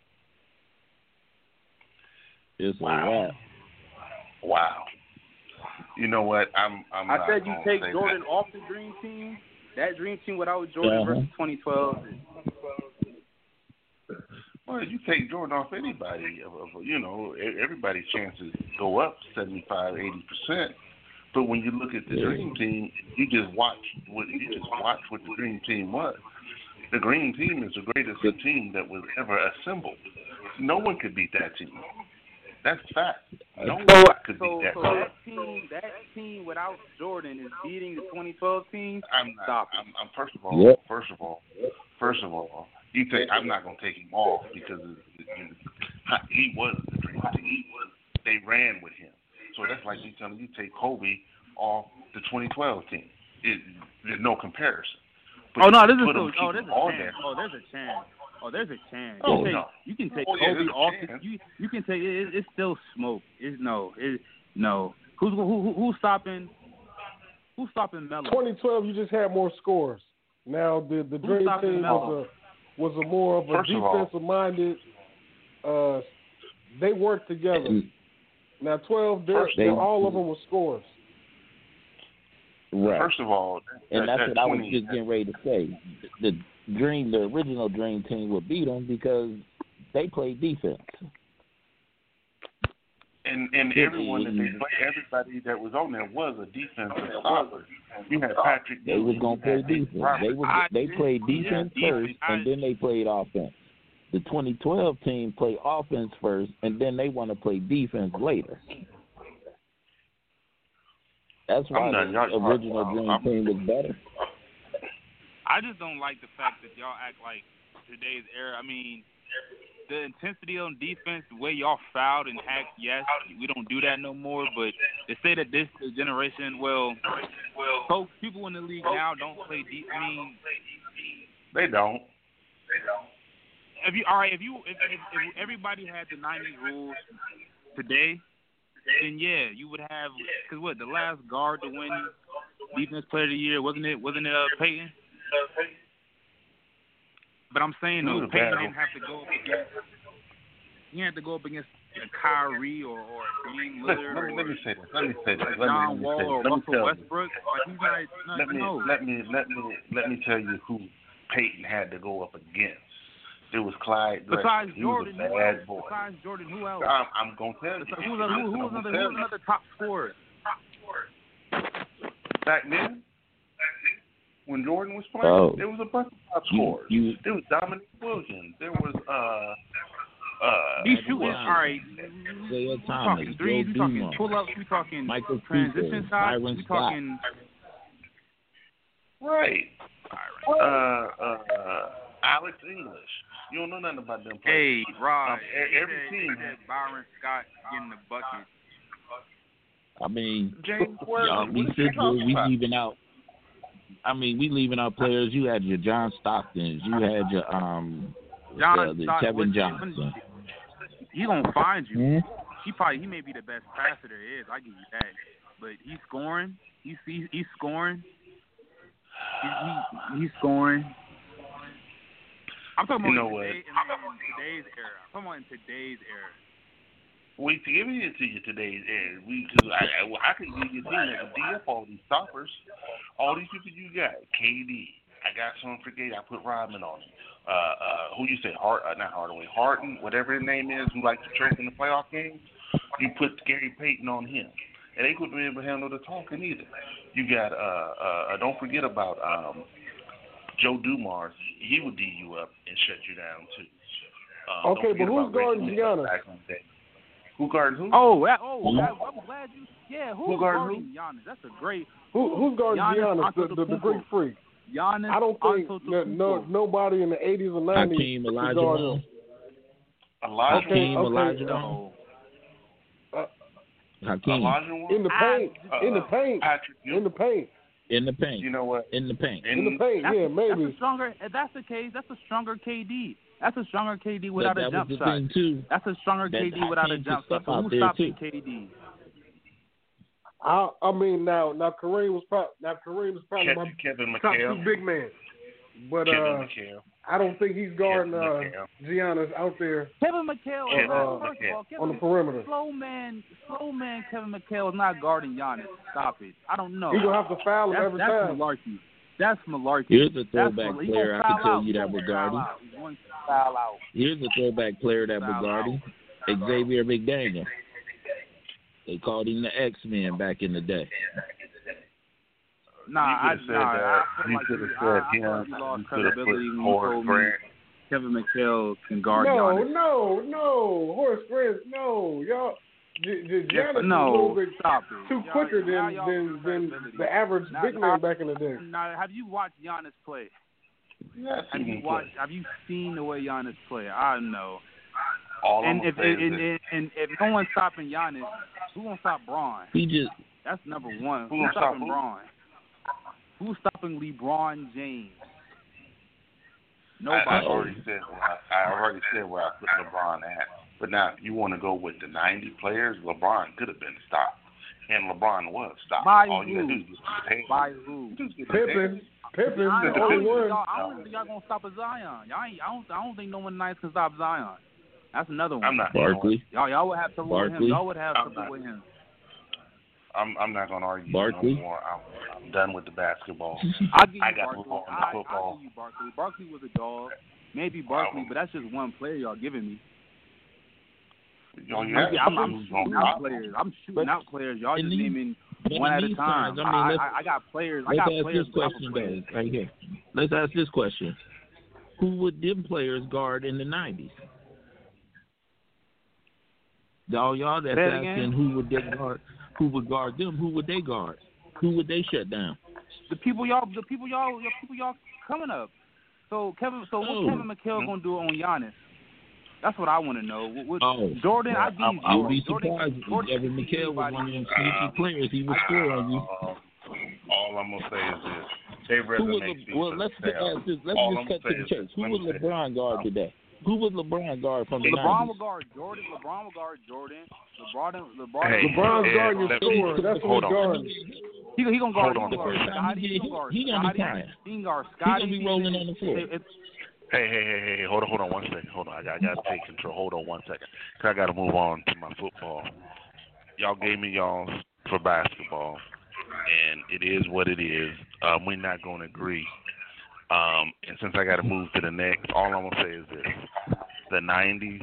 It's a
wow.
wrap.
Wow. You know what? I'm. I'm
I
not
said you take
say
Jordan
that.
off the Dream Team. That Dream Team without Jordan
uh-huh.
versus twenty twelve.
Well, you take Jordan off anybody. You know, everybody's chances go up seventy-five, eighty percent. But when you look at the
yeah.
Dream Team, you just watch what you just watch what the Dream Team was. The Dream Team is the greatest team that was ever assembled. No one could beat that team. That's fact. No
so,
one could
so,
beat that
so
team.
that team. That team without Jordan is beating the twenty twelve team.
I'm not.
Stop
I'm, I'm first of all.
Yep.
First of all. First of all. You think I'm not going to take him off because he was the Dream Team. He was. They ran with him. So that's like you telling me you take Kobe off the twenty twelve team. It, there's no comparison. But
oh no, this is
so,
so, oh there's a
on
chance.
there.
Oh there's a chance. Oh there's a chance.
Oh,
you, take,
no.
you can take
oh, yeah,
Kobe off.
The,
you you can take it. It's still smoke. It's no. It no. Who's who, who who's stopping? Who's stopping Melo?
twenty twelve, you just had more scores. Now the the Dream Team was a was a more of a defensive minded uh, they work together.
And,
Now, twelve, they're,
They-
they're all of them were scorers.
right.
First of all,
And
that,
that's
that
what I was
twenty,
just getting ready to say. The dream, the original dream team would beat them because they played defense.
And and everyone that they played, everybody that was on there was a defensive stopper. You had Patrick.
They was gonna play defense. They was
I-
they played defense
yeah,
first,
I-
and then they played offense. The twenty twelve team played offense first, and then they want to play defense later. That's why
I'm done.
the
Y'all-
original
I'm-
dream
I'm-
team was better.
I just don't like the fact that y'all act like today's era. I mean, the intensity on defense, the way y'all fouled and hacked, yes, we don't do that no more. But they say that this generation, well, folks, people in the league now don't play deep. I mean,
They don't.
if you all right, if you if, if, if everybody had the nineties rules today, then yeah, you would have. Because what the last guard to win defense player of the year wasn't it? Wasn't it uh, Peyton? But I'm saying though, Peyton didn't have to go up against. He had to go up against a Kyrie or or a Dame
Let,
Lillard
let, me, let me
or
say this. Let me say this. Let me, let
John
me
Wall
say
or
this. Let me
Russell
tell you.
Westbrook. Like he's not. No,
Let me
no.
let me let me let me tell you who Peyton had to go up against. It was Clyde Drexler.
Besides
He was
Jordan,
a
who
bad
else?
boy.
Besides Jordan, who else?
I'm, I'm gonna tell you.
Besides, who's a, who, who was
I'm
another?
gonna
Who
tell
was
you.
another top scorer?
Back then, when Jordan was playing,
Oh.
there was a bunch of top
You,
scorers.
you
There was Dominic Williams. There was uh uh.
He's
Edward
shooting.
Williams,
All right.
Isaiah
We
Thomas,
talking threes. We
Joe
talking
Dumars,
pull ups. We talking
Michael
transition
Cooper,
shots.
Byron
We
Scott.
talking.
Right. Uh, uh, Alex English. You don't know nothing about them players.
Hey, right.
Um, e- every
He said-
team
he said Byron Scott getting the bucket.
I mean,
James
y'all,
Worthy.
we
What
sit
you
here,
talking
we
about?
leaving out. I mean, we leaving out players. You had your John Stocktons. You had your um,
John
uh, the
Stock-
Kevin
what-
Johnson.
He gonna find you.
Hmm?
He probably he may be the best passer there is. I give you that. But he's scoring. He's he's, he's scoring. He, he, he's scoring. I'm talking
You
about
know
in,
what?
today, in, in today's era. I'm talking about in today's era.
We to give it to you today's era. We, cause I, I, well, I could give you a team that could D up all these stoppers. All these people you got. K D. I got some for Gate. I put Rodman on it. Uh, uh, who you say? Hart? Uh, not Hardaway. Harden, whatever his name is, who likes to choke in the playoff games. You put Gary Payton on him, and they couldn't be able to handle the talking either. You got. Uh, uh, don't forget about um, Joe Dumars. He would D you up and shut you down too. Uh, don't
Okay,
forget
but who's
about Reggie
guarding
Miller
Giannis?
back in the day. Who guarding who?
Oh, that, oh,
Hmm?
that, I'm glad you. Yeah, who's
Who guarding
guarding Giannis? That's a great.
Who, who's guarding
Giannis
Giannis, the, the, the Greek freak?
Giannis.
I don't think that no
Antetokounmpo.
nobody in the eighties or nineties
Hakeem
could
Olajuwon.
guard him.
Elijah.
Hakeem
okay.
Olajuwon.
No.
Hakeem
Elijah Wan?
In the paint,
Uh,
in the paint,
Patrick
in the paint,
in the paint.
You know what?
In the paint.
in the paint.
That's,
Yeah,
that's
maybe.
a stronger. If that's the case, that's a stronger K D. That's a stronger K D
But
without
that
a
was
jump
the
shot.
thing too.
That's a stronger
that
K D without a
Hakeem
jump
could
shot.
step
So
out
who's
there,
stopping
too.
K D?
I, I mean, now, now Kareem was probably now Kareem was probably my
Kevin
top
McHale.
two big man, but
Kevin
uh,
McHale.
I don't think he's guarding
Kevin
uh,
McHale.
Giannis out there
Kevin McHale.
Kevin
is not,
uh,
first of all, Kevin,
on the perimeter.
slow man, slow man. Kevin McHale is not guarding Giannis. Stop it. I don't know.
He's gonna have to foul him
That's,
every
that's
time.
malarkey. That's malarkey.
Here's a
That's
throwback
malarkey. He
player
gonna
I can
foul
tell
out.
you that
He
was
gonna foul
guarding.
out. He's going to foul out.
Here's a throwback player that was
Foul
guarding. Xavier McDaniel. They called him the X-Men back in the day.
Nah,
You
I,
could've said
nah,
that.
I feel
You
like
could've
you,
said
I, I
him.
thought you lost
You could've
credibility
put
when you
Horace
told me
Grant.
Kevin McHale can guard
No,
Giannis.
no, no, Horace Grant, no, y'all. J- J- Giannis is a
No,
little bit
stop it.
too
Y'all-
quicker
now
than
y'all
than,
lose
than
credibility.
the average
Now-
big
now-
man back in the day.
Now, have you watched Giannis play?
Yes,
Have
he
you
can
watched?
play.
Have you seen the way Giannis play? I don't know.
All
And
I'm
if
saying
and,
is
and, and if no one's stopping Giannis, who gonna stop Braun?
He just
That's number one.
Who
Who's
gonna stop
stopping
who?
Braun? Who's stopping LeBron James?
I,
Nobody.
I already said where I, I already said where I put LeBron at. But now, if you want to go with the ninety players, LeBron could have been stopped, and LeBron was stopped.
By
All you got to
who?
do is just get his hands.
By who?
Just get his hands.
Pippen, Pippen,
I,
the
don't
only
think
one.
y'all, I don't think y'all gonna stop a Zion. Y'all ain't, I don't. I don't think no one nice can stop Zion. That's another one.
I'm not.
Barkley.
Y'all, y'all would have trouble with him.
Barkley.
Y'all would have
I'm
trouble
not.
with him.
I'm I'm not gonna argue
Barkley.
no more. I'm, I'm done with the basketball.
I'll give you
I got
Barkley.
to move on to
I,
football.
I'll give you Barkley. Barkley was a dog. Maybe Barkley, but that's just one player y'all giving me.
Yo, you
I'm,
have
I'm,
to
I'm
move
shooting
on.
out players. I'm shooting
But
out players. Y'all
in
just
these-
naming
but
one
in
at a
these
time.
times, I mean,
I,
let's-
I, I got players. I
Let's
got
ask
players.
this
on top of
question,
players.
though, right here. Let's ask this question. Who would them players guard in the nineties? All y'all that's
Say it
asking
again?
who would they guard, who would guard them, who would they guard? Who would they shut down?
The people y'all, the people y'all, the people y'all coming up. So Kevin, so what
Oh.
Kevin McHale gonna do on Giannis? That's what I want to know. What, what,
Oh.
Jordan, I
Yeah,
give
I'm-
you
I would
Jordan.
be
Jordan,
surprised if
Jordan
Evan
can beat
McHale was
anybody.
one of them sneaky players. He would score on you.
Uh, all I'm gonna say is this: they
Who would
resonate.
Le- well, let's just ask this. Let's
All
just
I'm
cut to
saying
the
is
chase.
this.
Who
Let
would
me say
LeBron guard today? Who would LeBron guard from the
LeBron
nineties?
will guard Jordan. LeBron will guard Jordan. LeBron, LeBron.
Hey,
LeBron's
Ed,
guarding your
let me-
score. That's
hold
what he's
on.
guarding.
He, he gonna guard.
Hold on
he
a
gonna guard
second.
Scotty.
He
He
get
gonna
hit,
guard
he gonna be
Scotty.
crying.
He can guard
He
Scotty.
gonna be rolling on the floor.
It- it-
Hey, hey, hey, hey, hold on, hold on one second. Hold on, I got, I got to take control. Hold on one second. Cause I got to move on to my football. Y'all gave me y'all for basketball, and it is what it is. Um, we're not going to agree. Um, and since I got to move to the next, all I'm going to say is this. The nineties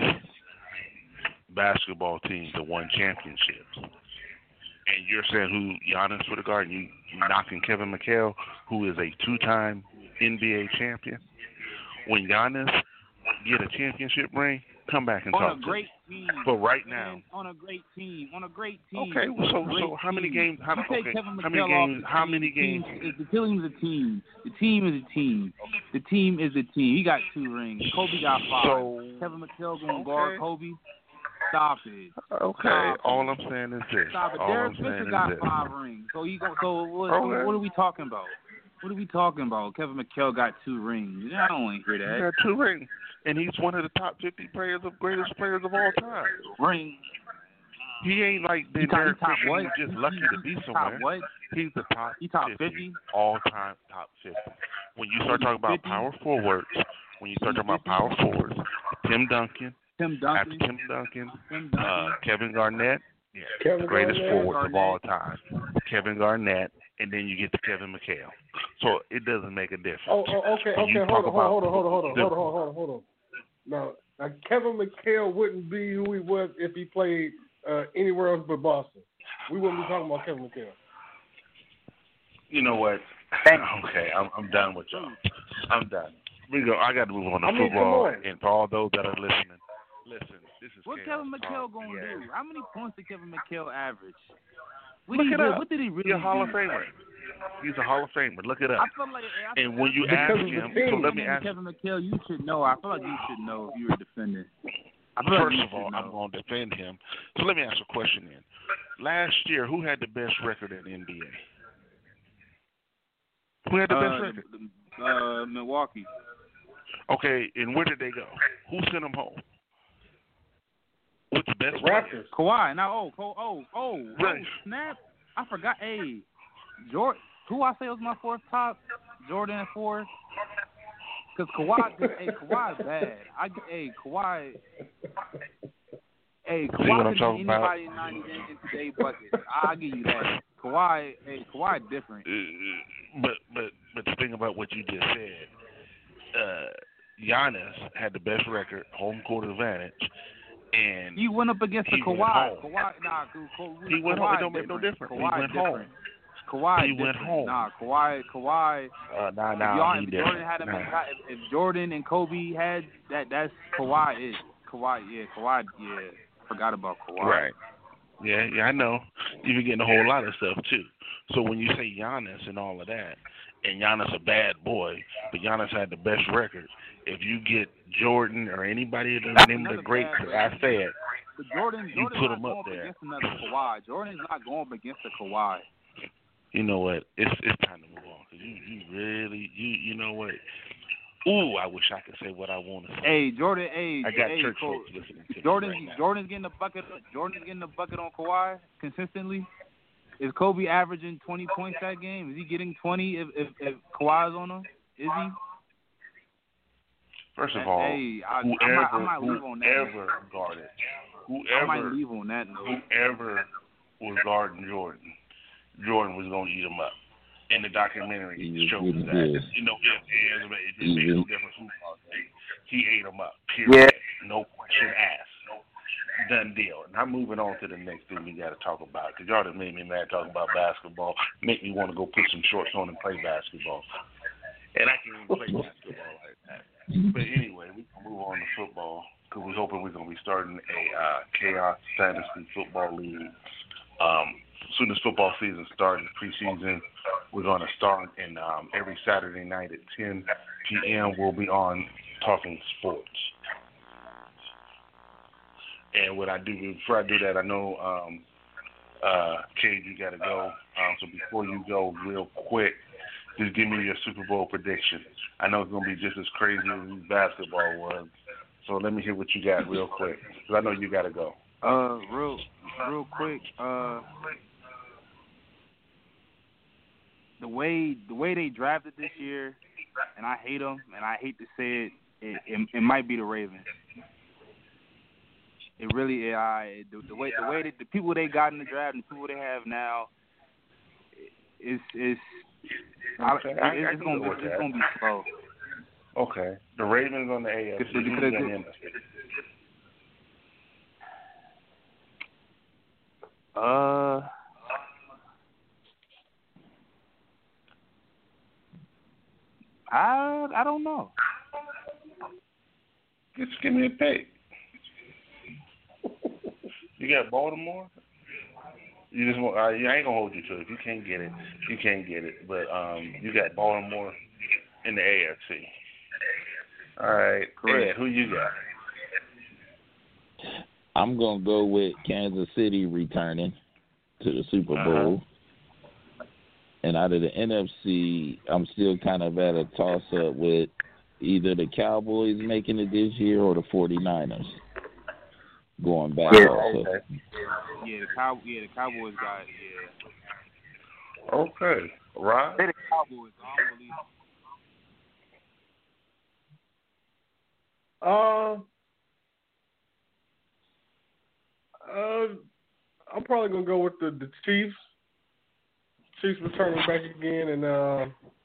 basketball teams that won championships. And you're saying who Giannis would have guarded, you you knocking Kevin McHale, who is a two-time N B A champion. When Giannis get a championship ring, come back and
on
talk
a
to
great
me.
team.
But right
man,
now,
on a great team, on a great team.
okay.
on a
So
great
so how many
team.
games? How,
You take
okay,
Kevin
how many
McHale off
games?
the
How
team,
many
the team
games?
is- The team is a team. The team is a team. The team is a team. He got two rings. Kobe got five.
So
Kevin McHale gonna
okay.
guard Kobe. Stop it.
Okay.
Stop
All
it.
I'm saying is this.
Stop it.
All
Derek
I'm
Fisher
saying
got
is this.
five rings. So you go. So what,
Okay.
what are we talking about? What are we talking about? Kevin McHale got two rings. I don't want to hear
He
that.
got two rings, and he's one of the top fifty players of greatest players of all time.
Ring.
He ain't like
He
the
top, he
Derek
top
Fisher
what?
who's just
He-
lucky
he-
to be
he
somewhere.
Top what?
He's the top
He top
fifty,
fifty?
all-time top fifty. When you start talking about
fifty?
power forwards, when you start talking about power forwards, Tim Duncan,
Tim
after
Duncan.
Tim Duncan,
Tim
uh,
Duncan.
Kevin Garnett, yeah,
Kevin
the greatest
Garnett.
forwards of
Garnett.
all time. Kevin Garnett, and then you get to Kevin McHale. So it doesn't make a difference.
Oh, oh okay,
When
okay.
you
Hold
talk
on, hold on, hold on, hold on, hold on,
the-
hold on, hold on, hold on. Now, now, Kevin McHale wouldn't be who he was if he played uh, anywhere else but Boston. We wouldn't be talking about Kevin McHale.
You know what? Okay, I'm I'm done with y'all. I'm done. We go. I got to move on to
I mean,
football.
come on.
And for all those that are listening, listen. This is
What
Chaos
Kevin McHale
Talk.
gonna
Yeah.
do? How many points did Kevin McHale average? What
Look
did he
it
do?
up.
What did he really
He's a Hall
do?
of Famer. He's a Hall of Famer. Look it up.
I feel like I
And when you
Because
ask
of the
him,
team.
so let me
Defending
ask.
Kevin McHale, you should know. I feel like you should know if you were defending. I feel like
First
you
of all,
should
I'm
know.
going to defend him. So let me ask a question then. Last year, who had the best record in the N B A? Who had the
uh,
best record?
the- uh, Milwaukee.
Okay, and where did they go? Who sent them home? What's the best
The
player?
Raptors.
Kawhi. Now, oh, oh, oh, oh,
Right.
oh, snap! I forgot. Hey, Jordan. Who I say was my fourth top? Jordan at four. Cause Kawhi, cause, hey, Kawhi bad. I, hey, Kawhi. Hey,
See what
Kawhi
I'm
could
talking
be
about?
anybody in ninety in, in today's bucket. I'll give you that. Kawhi, hey, Kawhi different.
Uh, but but but the thing about what you just said, uh, Giannis had the best record, home court advantage, and
He went up against the
He went
Kawhi.
home.
Kawhi, nah, Ka- Ka-
he went
Kawhi
home. It don't make no difference.
Kawhi
he went
different.
home.
Kawhi
He
different.
went home.
Nah, Kawhi, Kawhi.
Uh, nah,
If,
nah,
y'all,
he
if
different.
Jordan had a
Nah.
mentality, if, if Jordan and Kobe had that, that's Kawhi is Kawhi. Yeah, Kawhi. Yeah, forgot about Kawhi.
Right. Yeah, yeah, I know. You're getting a whole lot of stuff too. So when you say Giannis and all of that, and Giannis a bad boy, but Giannis had the best record. If you get Jordan or anybody that
That's
name the
another
great,
bad
like I
record.
said,
But Jordan,
You
Jordan's
put
not
him up
going up
there.
against another Kawhi. Jordan's not going up against a Kawhi.
you know what? It's it's time to move on because you you really you you know what? Ooh, I wish I could say what I want to say.
Hey, Jordan. Hey,
I got
hey,
church
Ko-
folks listening to
Jordan's
me right now.
Jordan's getting the bucket. Jordan's getting the bucket on Kawhi consistently. Is Kobe averaging twenty points that game? Is he getting twenty if if, if Kawhi's on him? Is he?
First of all,
hey, I,
whoever,
I might, I might leave on that.
whoever guarded, whoever,
I might leave on that note.
whoever was guarding Jordan, Jordan was going to eat him up. And the documentary shows that.
Good.
You know, it, it, it, it makes no difference who caused it. He ate him up, period.
Yeah.
No question asked. Done deal. And I'm moving on to the next thing we got to talk about. Because y'all done made me mad talking about basketball. Make me want to go put some shorts on and play basketball. And I can't even play basketball like that. But anyway, we can move on to football. Because we're hoping we're going to be starting a uh, Chaos Fantasy Football League. Um, as soon as football season starts, preseason, we're going to start. And um, every Saturday night at ten p.m., we'll be on Talking Sports. And what I do, before I do that, I know, um, uh, Cade, you got to go. Um, so before you go, real quick, just give me your Super Bowl prediction. I know it's going to be just as crazy as basketball was. So let me hear what you got real quick, because I know you got to go.
Uh, real, real quick. Uh, the way the way they drafted this year, and I hate them, and I hate to say it, it, it, it might be the Ravens. It really, I the, the way the way that the people they got in the draft and the people they have now, is is
Okay, I,
it's,
I
it's gonna be it's gonna be slow.
Okay, the Ravens on the A F C.
Because- because
Who's on the
it-
N F C?
Uh, I I don't know.
Just give me a pick. You got Baltimore? You just want, uh, I ain't gonna hold you to it. If you can't get it, you can't get it. But um, you got Baltimore in the A F C. All right, Ed, who you got?
I'm going to go with Kansas City returning to the Super Bowl. Uh-huh. And out of the N F C, I'm still kind of at a toss-up with either the Cowboys making it this year or the 49ers going back.
Yeah,
also.
Okay.
Yeah, the cow yeah the Cowboys got yeah.
Okay, Rob?
They the Cowboys. I don't believe
Uh, uh, I'm probably gonna go with the, the Chiefs. Chiefs returning back again, and uh,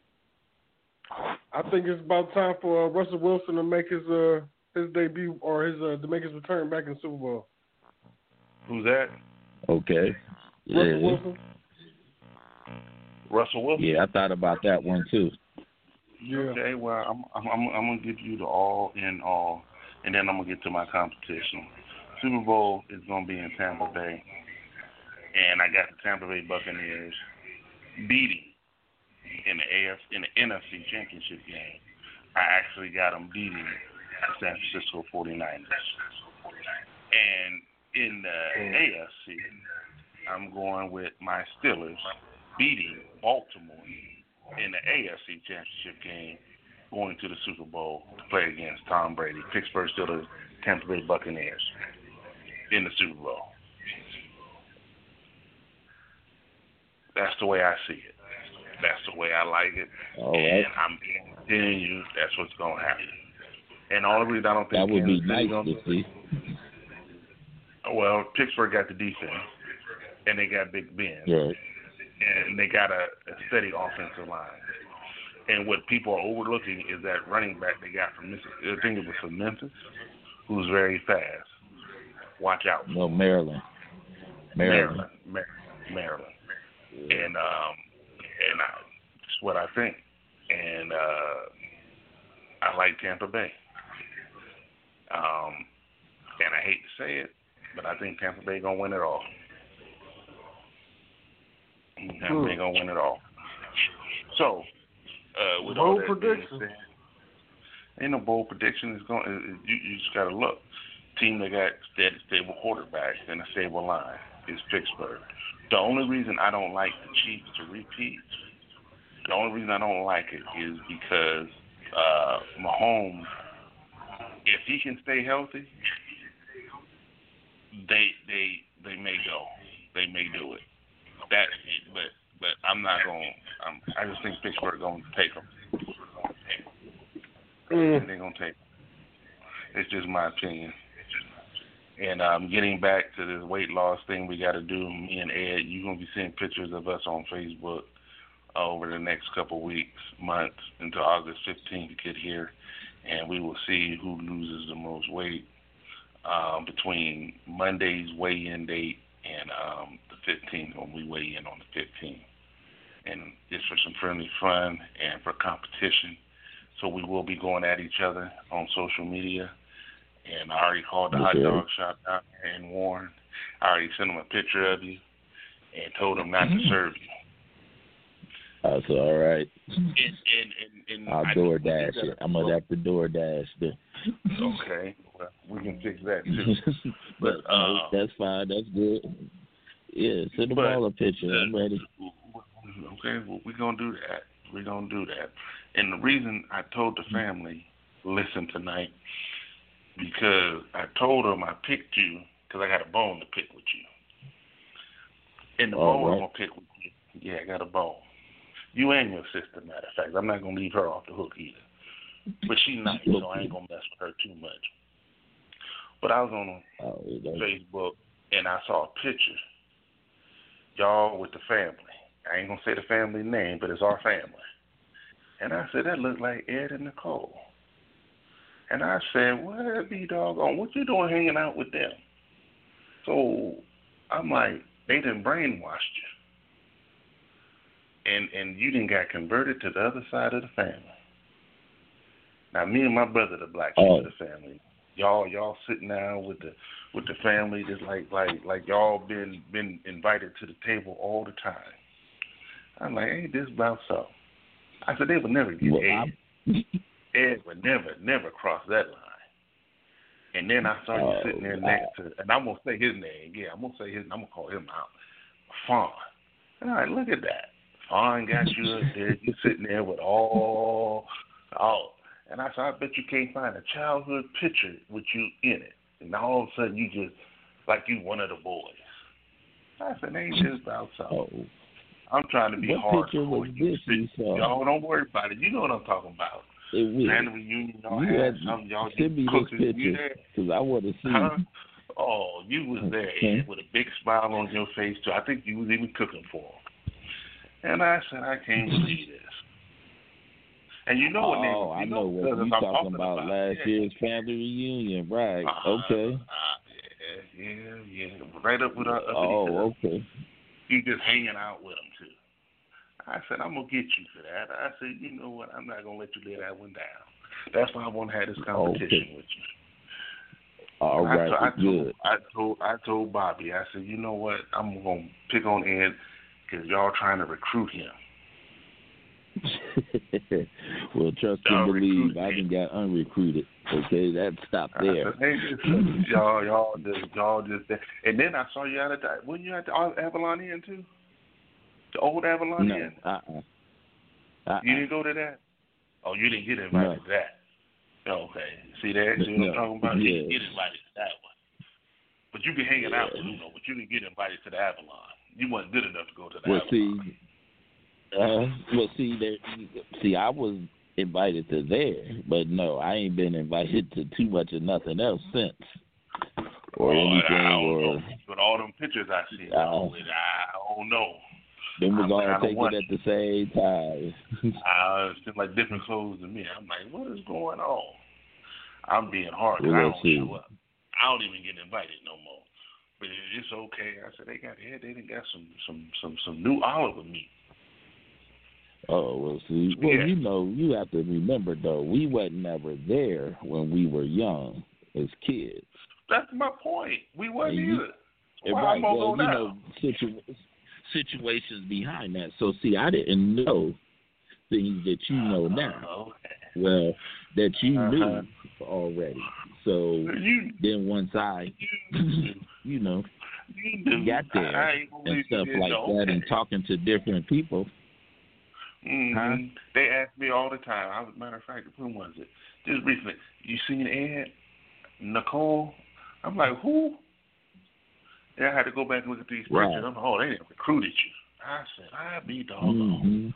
I think it's about time for uh, Russell Wilson to make his uh his debut or his uh, to make his return back in the Super Bowl.
Who's that?
Okay.
Russell
Yeah.
Wilson.
Russell Wilson?
Yeah, I thought about that one too.
Yeah.
Okay, well, I'm I'm I'm, I'm gonna give you the all in all, and then I'm gonna get to my competition. Super Bowl is gonna be in Tampa Bay, and I got the Tampa Bay Buccaneers beating in the A F in the N F C Championship game. I actually got them beating the San Francisco forty-niners, and in the A F C, I'm going with my Steelers beating Baltimore in the A F C Championship game, going to the Super Bowl to play against Tom Brady, Pittsburgh Steelers, Tampa Bay Buccaneers in the Super Bowl. That's the way I see it. That's the way I like it.
All
and
right.
I'm telling you, that's what's going to happen. And the only reason I don't think
That would be
Kansas
nice
City gonna,
to see.
well, Pittsburgh got the defense, and they got Big Ben.
Right.
And they got a, a steady offensive line. And what people are overlooking is that running back they got from Memphis. I think it was from Memphis, who's very fast. Watch out.
No, Maryland. Maryland.
Maryland. Maryland. And um, and I, that's what I think. And uh, I like Tampa Bay. Um, and I hate to say it, but I think Tampa Bay gonna win it all. Tampa Bay gonna win it all. So, uh, with all
Bold
that being
prediction.
said, ain't no bold prediction. It's going. It, you, you just gotta look. Team that got steady, stable quarterbacks and a stable line is Pittsburgh. The only reason I don't like the Chiefs to repeat, the only reason I don't like it is because uh, Mahomes, if he can stay healthy, they they they may go, they may do it. That, but but I'm not going. I just think Pittsburgh going to take them.
Mm.
They're going to take. 'em. It's just my opinion. And um, getting back to this weight loss thing we got to do, me and Ed, you're going to be seeing pictures of us on Facebook uh, over the next couple weeks, months, until August fifteenth to get here. And we will see who loses the most weight um, between Monday's weigh-in date and um, the fifteenth when we weigh in on the fifteenth. And just for some friendly fun and for competition. So we will be going at each other on social media. And I already called the hot dog shop down here in Warren. I already sent them a picture of you and told them not to serve you.
That's all right.
And, and, and, and
I'll
I
door dash it. I'm going to have to door dash it.
Okay. Well, we can fix that too. But uh,
that's fine. That's good. Yeah, send them all a picture.
Uh,
I'm ready.
Okay, well, we're going to do that. We're going to do that. And the reason I told the family, listen tonight, because I told them I picked you because I got a bone to pick with you. And the
All
bone
right.
I'm going to pick with you, yeah, I got a bone. You and your sister, matter of fact. I'm not going to leave her off the hook either. But she's nice, so I ain't going to mess with her too much. But I was on
Oh,
Facebook, and I saw a picture. Y'all with the family. I ain't going to say the family name, but it's our family. And I said, that looked like Ed and Nicole. And I said, what be doggone? What you doing hanging out with them? So I'm like, they done brainwashed you. And and you done got converted to the other side of the family. Now me and my brother, the black sheep
Oh.
of the family, y'all y'all sitting down with the with the family, just like like like y'all been been invited to the table all the time. I'm like, ain't this about so? I said they would never get
Well,
Ed. Ed would never, never cross that line. And then I saw you
Oh,
sitting there
wow.
next to, and I'm gonna say his name. Yeah, I'm gonna say his. I'm gonna call him out, Fawn. And I'm like, look at that. Fawn got you up there. You sitting there with all, all. And I said, I bet you can't find a childhood picture with you in it. And now all of a sudden you just like you one of the boys. I said, ain't this about something?
Oh.
I'm trying to be
What
hard.
picture was this you saw?
Y'all don't worry about it. You know what I'm talking about.
It will.
Family reunion, y'all
You
had
had-
some, y'all
Send me
did
this
cooking. You
picture
there?
because I want to see.
Huh? Oh, you was there
Okay.
Ed, with a big smile on your face too. I think you was even cooking for them. And I said, I can't believe this. And you know what?
Oh,
they,
I
you
know what
I'm
you talking about.
about.
Last
yeah.
year's family reunion, right?
Uh,
Okay.
Uh, yeah, yeah, yeah. Right up with our up
Oh, okay.
You just hanging out with them too. I said, I'm gonna get you for that. I said, you know what? I'm not gonna let you lay that one down. That's why I want to have this competition
Okay.
with you.
All
I,
right.
I, told,
Good.
I told I told Bobby. I said, you know what? I'm gonna pick on Ed because y'all trying to recruit him.
Well, trust
Y'all
and believe.
recruited
I
him.
done got unrecruited. Okay, that stopped
I
there.
said, hey, this- y'all, y'all just, y'all just. And then I saw you at the. Wasn't you at the Avalon Inn too? The old Avalon
No.
Inn.
Uh-uh. Uh-uh.
You didn't go to that? Oh, you didn't get invited
No.
to that. Okay. See that? See what
No.
I'm talking about? You didn't
Yeah.
get invited to that one. But you be hanging out with
Yeah.
Uno, but you didn't get invited to the Avalon. You wasn't good enough to go to the
Well,
Avalon.
see, uh, well, see, there. See, I was invited to there, but no, I ain't been invited to too much of nothing else since, or
Oh,
anything,
I don't
or
know. But all them pictures I see,
Uh,
oh, it- I don't know.
then we're
I'm
gonna
kinda
take
wondering.
it at the same time.
Uh, it's just like different clothes to me. I'm like, what is going on? I'm being hard 'cause
Well,
I
let's
don't
see.
show up. I don't even get invited no more. But it- it's okay. I said they got yeah, they done got some some some some new Oliver meat.
Oh, well, see, well,
Yeah.
you know, you have to remember though, we wasn't never there when we were young as kids.
That's my point. We wasn't
And you-
either.
And
Why
right,
I'm gonna
well,
go
you
down?
know, situ- situations behind that. So, see, I didn't know things that you know now.
Uh, okay.
Well, that you
Uh-huh.
knew already. So
You
then once I,
you,
you know,
you do.
got there
I, I ain't gonna
and
leave
stuff
you there.
like
No,
that
okay.
and talking to different people.
Mm-hmm.
Huh?
They ask me all the time. I was, matter of fact, when was it? Just recently. You seen Ed, Nicole? I'm like, who? Yeah, I had to go back and look at these
Right.
pictures. I'm like, oh, they didn't recruited you. I said, I be doggone.
Mm-hmm.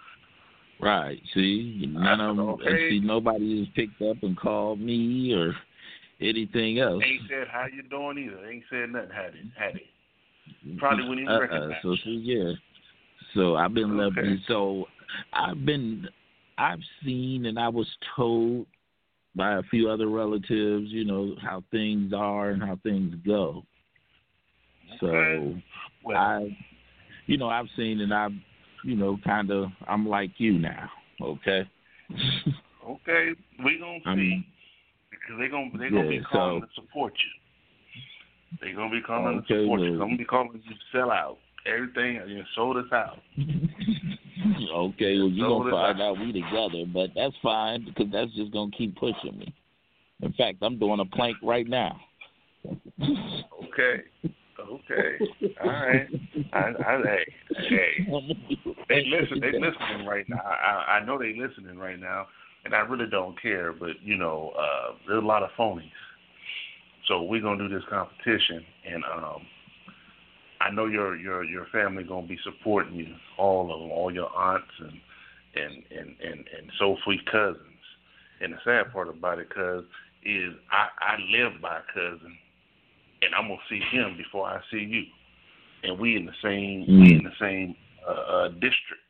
Right. See, none
I
of
said,
them.
okay.
See, nobody has picked up and called me or anything else.
Ain't said how you doing either. Ain't said nothing, had it? Had it? Probably wouldn't even
uh,
recognize.
Uh, so see, yeah. So I've been left.
Okay.
So I've been, I've seen, and I was told by a few other relatives, you know, how things are and how things go. So
Okay. Well,
I, you know, I've seen, and I've, you know, kind of, I'm like you now. Okay.
okay, we gonna see
I'm,
because they gonna they gonna
yeah,
be calling
so,
to support you. They gonna be calling
okay,
to support you.
well,
They're gonna be calling you to sell out everything. You sold us out.
okay, well, you're
Sold
going to
us
find
out.
out we together, but that's fine because that's just going to keep pushing me. In fact, I'm doing a plank right now.
Okay. Okay. All right. I, I, hey, hey. They listen. They listening right now. I, I know they listening right now, and I really don't care. But you know, uh, there's a lot of phonies. So we're gonna do this competition, and um, I know your your your family gonna be supporting you, all of them, all your aunts and and and and, and so forth, cousins. And the sad part about it, cuz, is I I live by a cousin, and I'm gonna see him before I see you, and we in the same mm. we in the same uh, uh, district.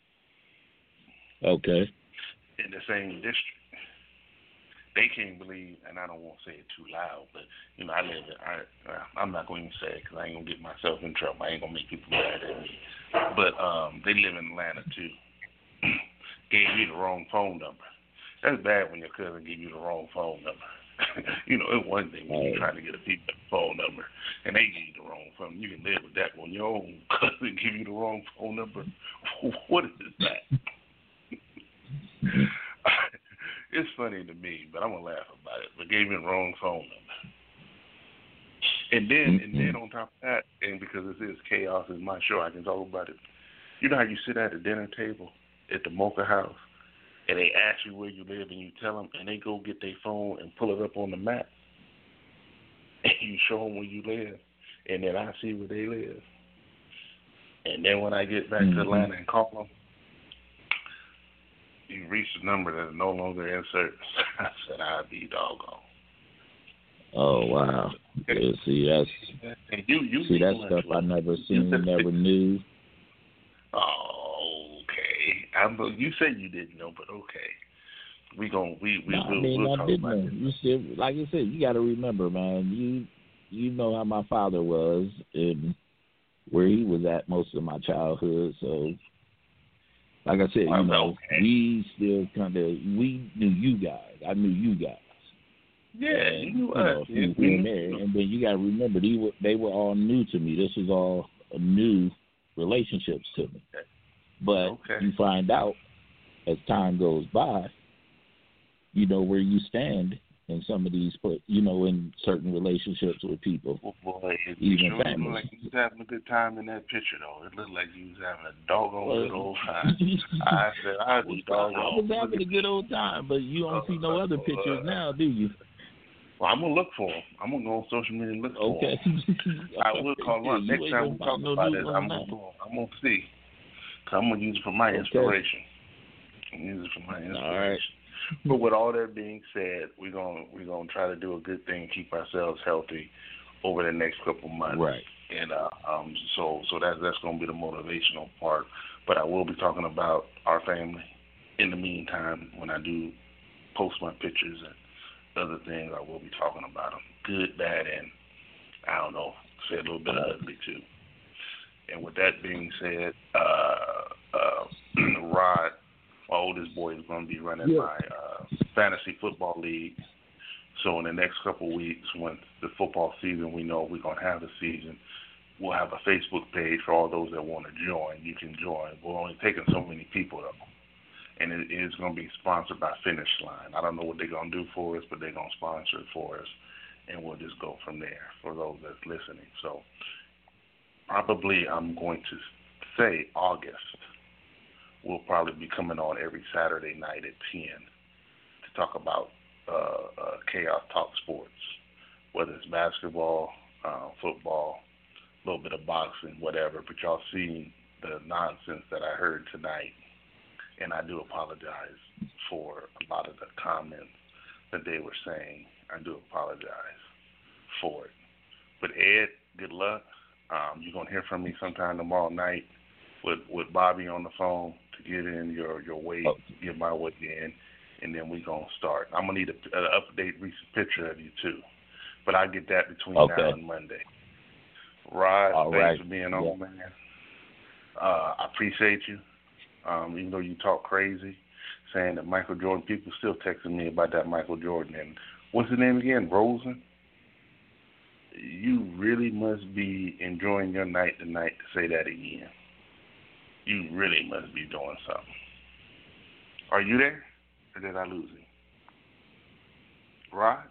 Okay.
In the same district. They can't believe, and I don't want to say it too loud, but, you know, I live in, I, I'm not going to even say it because I ain't going to get myself in trouble. I ain't going to make people mad at me. But um, they live in Atlanta, too. Gave me the wrong phone number. That's bad when your cousin give you the wrong phone number. You know, it's one thing when you're trying to get a people's phone number, and they give you the wrong phone. You can live with that. When your own cousin give you the wrong phone number, what is that? It's funny to me, but I'm gonna laugh about it. But gave me the wrong phone number, and then mm-hmm. and then on top of that, and because this is chaos, is my show, I can talk about it. You know how you sit at a dinner table at the Mocha House, and they ask you where you live, and you tell them, and they go get their phone and pull it up on the map, and you show them where you live, and then I see where they live, and then when I get back mm-hmm. to Atlanta and call them. You reached a number that is no longer in service. I said, I'd be doggone.
Oh, wow. Yeah, see, that's,
and you, you
see, that stuff I never seen, never knew.
Oh, okay. I'm, you said you didn't know, but okay. We gon' we we
no,
will
I mean,
we'll
I
talk
did
about
know.
it.
You said, like I said, you got to remember, man. You you know how my father was and where he was at most of my childhood, so. Like I said, you know,
okay.
we still kind of, we knew you guys. I knew you guys.
Yeah,
and,
you knew
you know,
us.
Few
Yeah,
here and there. And then you got to remember, they were, they were all new to me. This was all new relationships to me.
Okay.
But
okay.
you find out as time goes by, you know, where you stand in some of these, you know, in certain relationships with people.
Well, boy, it
even
sure
families.
looked like you was having a good time in that picture, though. It looked like you was having a doggone well, good old time. I said, I'd be doggone.
I was having a good old time, but you don't uh, see no other pictures uh, now, do you?
Well, I'm going to look for them. I'm going to go on social media and look for
okay.
them. I will call them up. Next time we talk no about this, I'm going to I'm gonna see. Cause I'm going to use it for my okay. inspiration. I'm going to use it for my inspiration.
All right.
But with all that being said, we're going we're going to try to do a good thing, keep ourselves healthy over the next couple months.
Right.
And uh, um, so so that's that's going to be the motivational part. But I will be talking about our family in the meantime when I do post my pictures and other things. I will be talking about them, good, bad, and I don't know, say a little bit of ugly too. And with that being said, uh, uh, Rod. My oldest boy is going to be running yeah. my uh, fantasy football league. So in the next couple of weeks, when the football season, we know we're going to have the season, we'll have a Facebook page for all those that want to join. You can join. We're only taking so many people, though. And it is going to be sponsored by Finish Line. I don't know what they're going to do for us, but they're going to sponsor it for us. And we'll just go from there for those that's listening. So probably I'm going to say August. We'll probably be coming on every Saturday night at ten to talk about uh, uh, Chaos Talk Sports, whether it's basketball, uh, football, a little bit of boxing, whatever. But y'all seen the nonsense that I heard tonight, and I do apologize for a lot of the comments that they were saying. I do apologize for it. But Ed, good luck. Um, you're going to hear from me sometime tomorrow night with, with Bobby on the phone to get in your, your weight, oh. get my weight in, and then we're going to start. I'm going to need an update recent picture of you, too. But I'll get that between okay. now and Monday. Rod, All thanks right. for being on, yeah. man. Uh, I appreciate you. Um, even though you talk crazy, saying that Michael Jordan, people still texting me about that Michael Jordan. And what's his name again? Rosen? You really must be enjoying your night tonight to say that again. You really must be doing something. Are you there? Or did I lose him? Rod?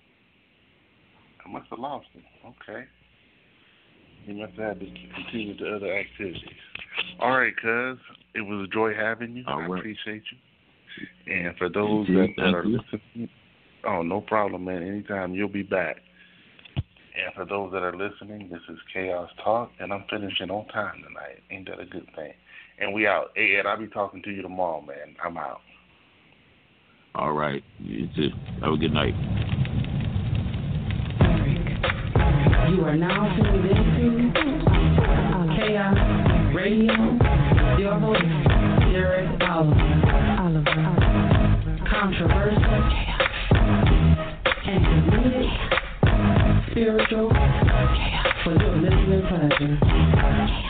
I must have lost him. Okay. He must have had to continue to other activities. All right, cuz. It was a joy having you. All I right. appreciate you. And for those that, that are listening, oh, no problem, man. Anytime, you'll be back. And for those that are listening, this is Chaos Talk, and I'm finishing on time tonight. Ain't that a good thing? And we out. Hey, Ed, I'll be talking to you tomorrow, man. I'm out.
All right. You too. Have a good night.
You are now tuned into Chaos Radio. Your host, Derek Oliver. Oliver. Controversial and comedic. Spiritual for your listening pleasure.